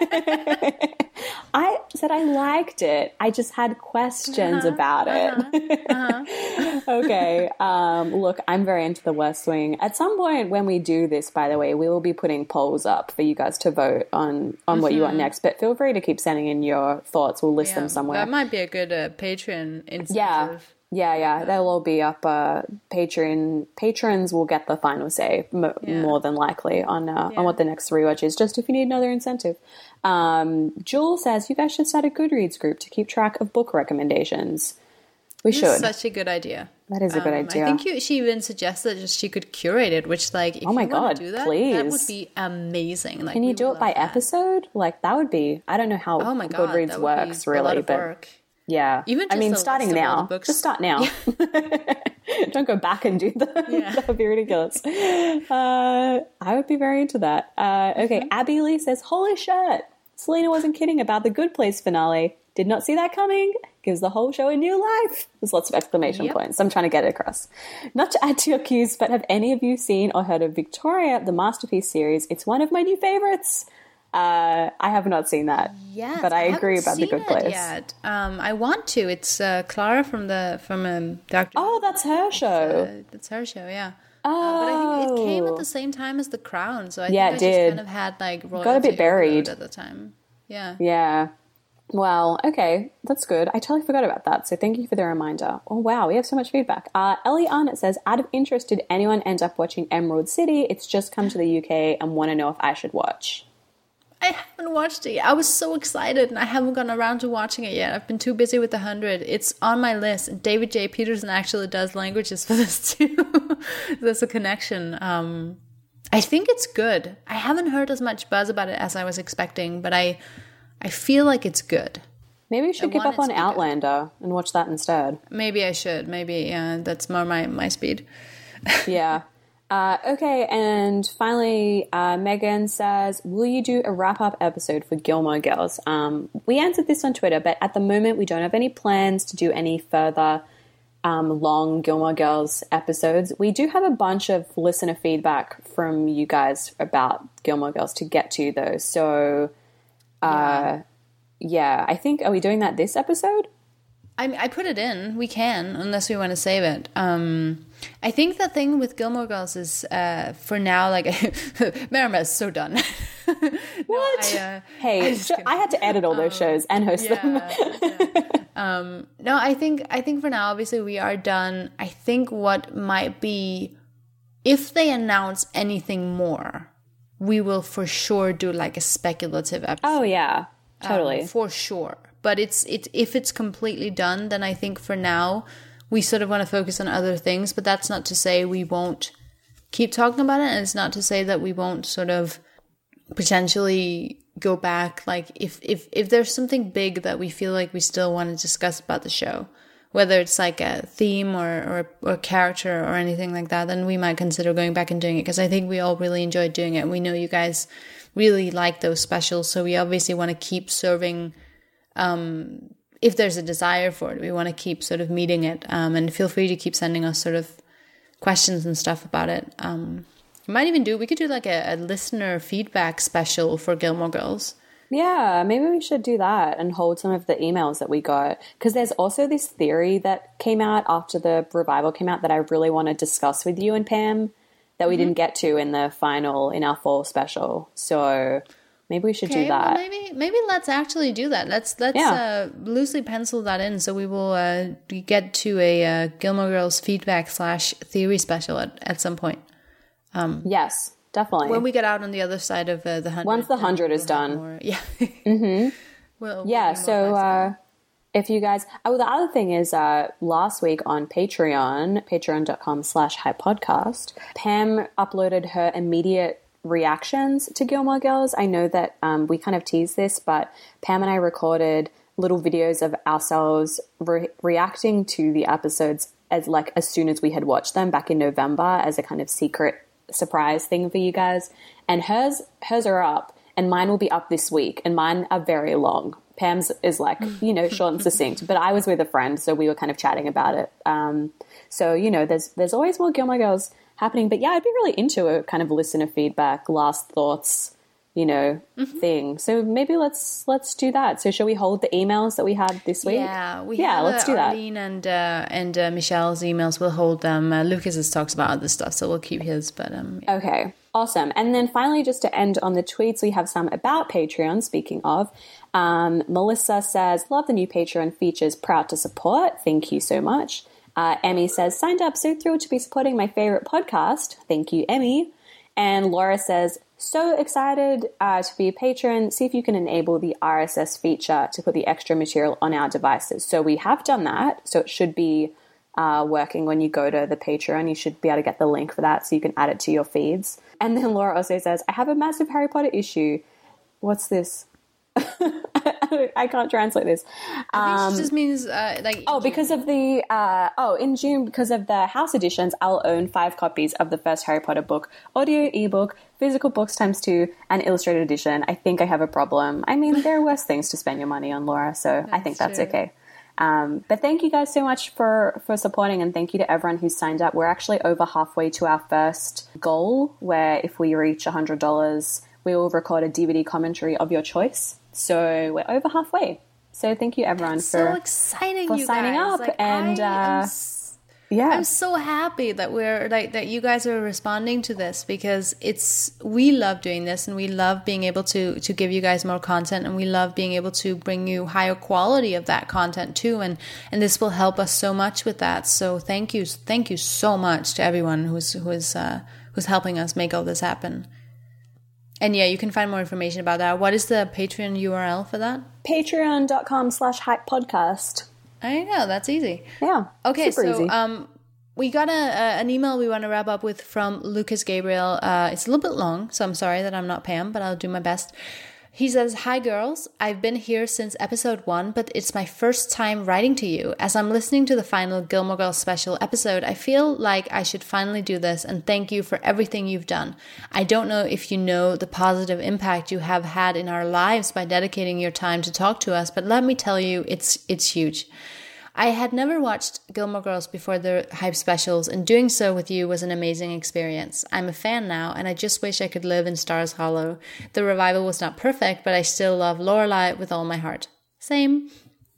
I said I liked it. I just had questions Uh-huh, about it. uh-huh, uh-huh. Okay. Um, look, I'm very into the West Wing. At some point when we do this, by the way, we will be putting polls up for you guys to vote on, on what you want next. But feel free to keep sending in your thoughts. We'll list Yeah, them somewhere. That might be a good uh, Patreon incentive. Yeah. Yeah, yeah, they'll all be up. Uh, Patreon patrons will get the final say, m- Yeah. more than likely, on uh, Yeah. on what the next rewatch is. Just if you need another incentive. Um, Jewel says you guys should start a Goodreads group to keep track of book recommendations. We This should. is such a good idea. That is a good Um, idea. I think you, she even suggested that she could curate it, which, like, if Oh my you want God, to do that, that would please. be amazing. Like, Can we you do would it by love that. episode? Like that would be. I don't know how Oh my God, Goodreads that would works be a really, lot of but work. yeah. Even I just mean, a starting list of all now. the books. Just start now. Don't go back and do that. Yeah. That would be ridiculous. Uh, I would be very into that. Uh, okay, Mm-hmm. Abby Lee says, holy shit, Selena wasn't kidding about the Good Place finale. Did not see that coming. Gives the whole show a new life. There's lots of exclamation Yep. points. I'm trying to get it across. Not to add to your cues, but have any of you seen or heard of Victoria, the Masterpiece series? It's one of my new favorites. Uh, I have not seen that. Yes, but I, haven't agree about the seen Good it Place. Yet. Um, I want to. It's uh, Clara from the from um, Doctor Oh, that's her show. Uh, that's her show, yeah. Oh, Uh, but I think it came at the same time as The Crown, so I Yeah, think it I just did. kind of had like Got a royalty bit buried. overload at the time. Yeah. Yeah. Well, okay, that's good. I totally forgot about that, so thank you for the reminder. Oh, wow, we have so much feedback. Uh, Ellie Arnott says, out of interest, did anyone end up watching Emerald City? It's just come to the U K and want to know if I should watch. I haven't watched it yet. I was so excited and I haven't gotten around to watching it yet. I've been too busy with the hundred. It's on my list. And David J. Peterson actually does languages for this too. There's a connection. Um, I think it's good. I haven't heard as much buzz about it as I was expecting, but I I feel like it's good. Maybe you should I give want up it on to be good. Outlander and watch that instead. Maybe I should. Maybe yeah, that's more my, my speed. Yeah. Uh, okay, and finally, uh, Megan says, will you do a wrap-up episode for Gilmore Girls? Um, we answered this on Twitter, but at the moment we don't have any plans to do any further um, long Gilmore Girls episodes. We do have a bunch of listener feedback from you guys about Gilmore Girls to get to, though. So, uh, yeah, I think, are we doing that this episode? I I put it in. We can, unless we want to save it. Um, I think the thing with Gilmore Girls is, uh, for now, like, Marama is so done. What? I, uh, hey, I'm just ju- kidding. I had to edit all those shows and host them. Yeah, yeah. Um, no, I think I think for now, obviously, we are done. I think what might be, if they announce anything more, we will for sure do like a speculative episode. Oh, yeah, totally. Um, for sure. But it's it if it's completely done, then I think for now we sort of want to focus on other things, but that's not to say we won't keep talking about it. And it's not to say that we won't sort of potentially go back. Like if, if, if there's something big that we feel like we still want to discuss about the show, whether it's like a theme or, or, or character or anything like that, then we might consider going back and doing it. Because I think we all really enjoyed doing it. We know you guys really like those specials. So we obviously want to keep serving, um, if there's a desire for it, we want to keep sort of meeting it. Um, and feel free to keep sending us sort of questions and stuff about it. Um, we might even do, we could do like a, a listener feedback special for Gilmore Girls. Yeah, maybe we should do that and hold some of the emails that we got. Because there's also this theory that came out after the revival came out that I really want to discuss with you and Pam that we mm-hmm. didn't get to in the final, in our fall special. So maybe we should okay, do that. Well, maybe maybe let's actually do that. Let's let's yeah. uh, loosely pencil that in. So we will uh, get to a uh, Gilmore Girls feedback slash theory special at, at some point. Um, yes. Definitely. When we get out on the other side of uh, the hundred. Once the hundred is done. More, yeah. mm-hmm. Well, yeah, so uh, if you guys... Oh, the other thing is uh, last week on Patreon, patreon.com slash hype podcast, Pam uploaded her immediate reactions to Gilmore Girls. I know that um, we kind of teased this, but Pam and I recorded little videos of ourselves re- reacting to the episodes as like as soon as we had watched them back in November as a kind of secret surprise thing for you guys. And hers hers are up and mine will be up this week, and mine are very long. Pam's is like, you know, short and succinct, but I was with a friend, so we were kind of chatting about it. Um, so, you know, there's there's always more Gilmore Girls happening, but yeah, I'd be really into a kind of listener feedback, last thoughts, you know, mm-hmm. thing. So maybe let's let's do that. So shall we hold the emails that we had this week? Yeah, we yeah, have, let's uh, do that. Arlene and uh, and uh, Michelle's emails. We'll hold them. Uh, Lucas's talks about other stuff, so we'll keep his. But um, yeah. Okay, awesome. And then finally, just to end on the tweets, we have some about Patreon. Speaking of, um, Melissa says, "Love the new Patreon features. Proud to support. Thank you so much." Uh, Emmy says, "Signed up. So thrilled to be supporting my favorite podcast. Thank you, Emmy." And Laura says, "So excited uh, to be a patron. See if you can enable the R S S feature to put the extra material on our devices." So we have done that. So it should be uh, working when you go to the Patreon. You should be able to get the link for that so you can add it to your feeds. And then Laura also says, "I have a massive Harry Potter issue." What's this? I can't translate this. I think it just means uh, like oh, because of the uh, oh in June because of the house editions, I'll own five copies of the first Harry Potter book, audio, ebook, physical books times two, and illustrated edition. I think I have a problem. I mean, there are worse things to spend your money on, Laura. So that's I think that's true. Okay. Um, but thank you guys so much for for supporting, and thank you to everyone who's signed up. We're actually over halfway to our first goal, where if we reach a hundred dollars, we will record a D V D commentary of your choice. So we're over halfway. So thank you, everyone, it's for so exciting, for you signing guys. up. Like, and I uh, s- yeah, I'm so happy that we're like that. You guys are responding to this because it's we love doing this, and we love being able to to give you guys more content, and we love being able to bring you higher quality of that content too. And and this will help us so much with that. So thank you, thank you so much to everyone who's who is uh, who's helping us make all this happen. And yeah, you can find more information about that. What is the Patreon U R L for that? Patreon.com slash hype podcast. I know, that's easy. Yeah. Okay, super so easy. um, we got a, a an email we want to wrap up with from Lucas Gabriel. Uh, it's a little bit long, so I'm sorry that I'm not Pam, but I'll do my best. He says, "Hi girls, I've been here since episode one, but it's my first time writing to you. As I'm listening to the final Gilmore Girls special episode, I feel like I should finally do this and thank you for everything you've done. I don't know if you know the positive impact you have had in our lives by dedicating your time to talk to us, but let me tell you, it's it's huge. I had never watched Gilmore Girls before the hype specials, and doing so with you was an amazing experience. I'm a fan now, and I just wish I could live in Stars Hollow. The revival was not perfect, but I still love Lorelai with all my heart." Same.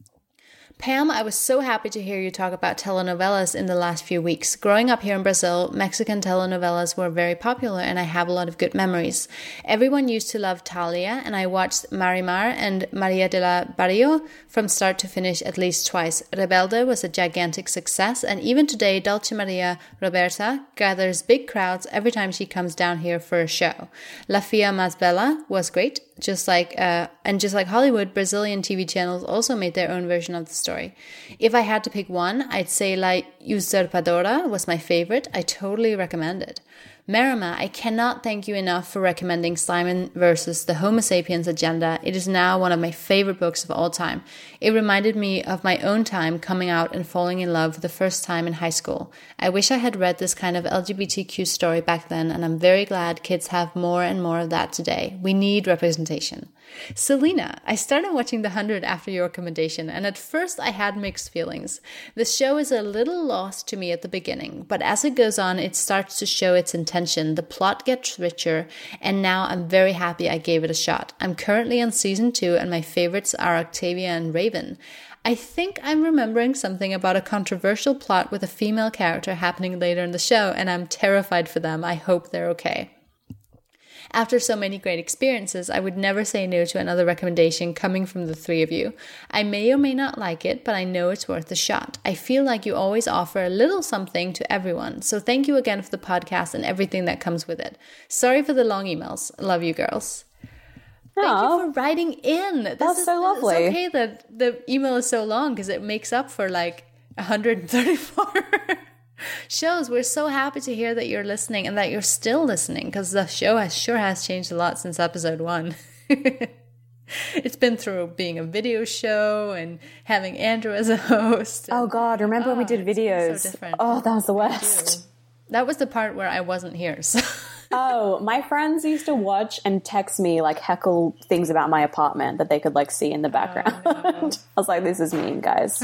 Pam, I was so happy to hear you talk about telenovelas in the last few weeks. Growing up here in Brazil, Mexican telenovelas were very popular, and I have a lot of good memories. Everyone used to love Talia, and I watched Marimar and Maria de la Barrio from start to finish at least twice. Rebelde was a gigantic success, and even today, Dulce Maria Roberta gathers big crowds every time she comes down here for a show. La Fia Más Bella was great. just like uh, and just like Hollywood, Brazilian T V channels also made their own version of the story. If I had to pick one, I'd say La Usurpadora was my favorite. I totally recommend it. Marama, I cannot thank you enough for recommending Simon versus the Homo sapiens agenda. It is now one of my favorite books of all time. It reminded me of my own time coming out and falling in love for the first time in high school. I wish I had read this kind of L G B T Q story back then, and I'm very glad kids have more and more of that today. We need representation. Selena, I started watching The Hundred after your recommendation, and at first I had mixed feelings. The show is a little lost to me at the beginning, but as it goes on, it starts to show its intention. The plot gets richer, and now I'm very happy I gave it a shot. I'm currently on season two, and my favorites are Octavia and Raven. I think I'm remembering something about a controversial plot with a female character happening later in the show, and I'm terrified for them. I hope they're okay. After so many great experiences, I would never say no to another recommendation coming from the three of you. I may or may not like it, but I know it's worth a shot. I feel like you always offer a little something to everyone, so thank you again for the podcast and everything that comes with it. Sorry for the long emails. Love you, girls. Thank Aww. you for writing in. This That's is, so lovely. It's okay that the email is so long because it makes up for like one hundred thirty-four shows. We're so happy to hear that you're listening and that you're still listening, because the show has sure has changed a lot since episode one. It's been through being a video show and having Andrew as a host. Oh God, remember oh, when we did videos? So oh, that was the worst. That was the part where I wasn't here. So. Oh, my friends used to watch and text me like heckle things about my apartment that they could like see in the background. Oh, no. I was like, this is mean, guys.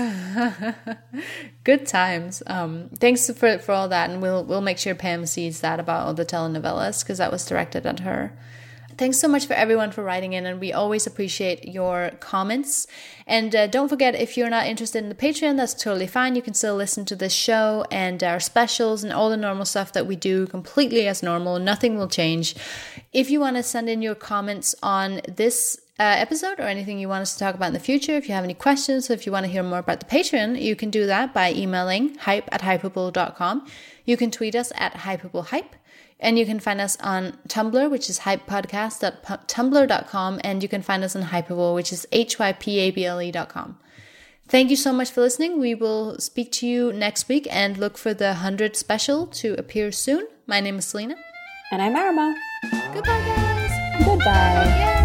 Good times. Um, thanks for for all that, and we'll we'll make sure Pam sees that about all the telenovelas, because that was directed at her. Thanks so much for everyone for writing in, and we always appreciate your comments. And uh, don't forget, if you're not interested in the Patreon, that's totally fine. You can still listen to this show and our specials and all the normal stuff that we do completely as normal. Nothing will change. If you want to send in your comments on this uh, episode or anything you want us to talk about in the future, if you have any questions, or if you want to hear more about the Patreon, you can do that by emailing hype at hypable dot com. You can tweet us at hypablehype. And you can find us on Tumblr, which is hypepodcast dot tumblr dot com. And you can find us on Hypable, which is H Y P A B L E dot com. Thank you so much for listening. We will speak to you next week and look for the one hundred special to appear soon. My name is Selena. And I'm Marama. Goodbye, guys. Goodbye. Yay.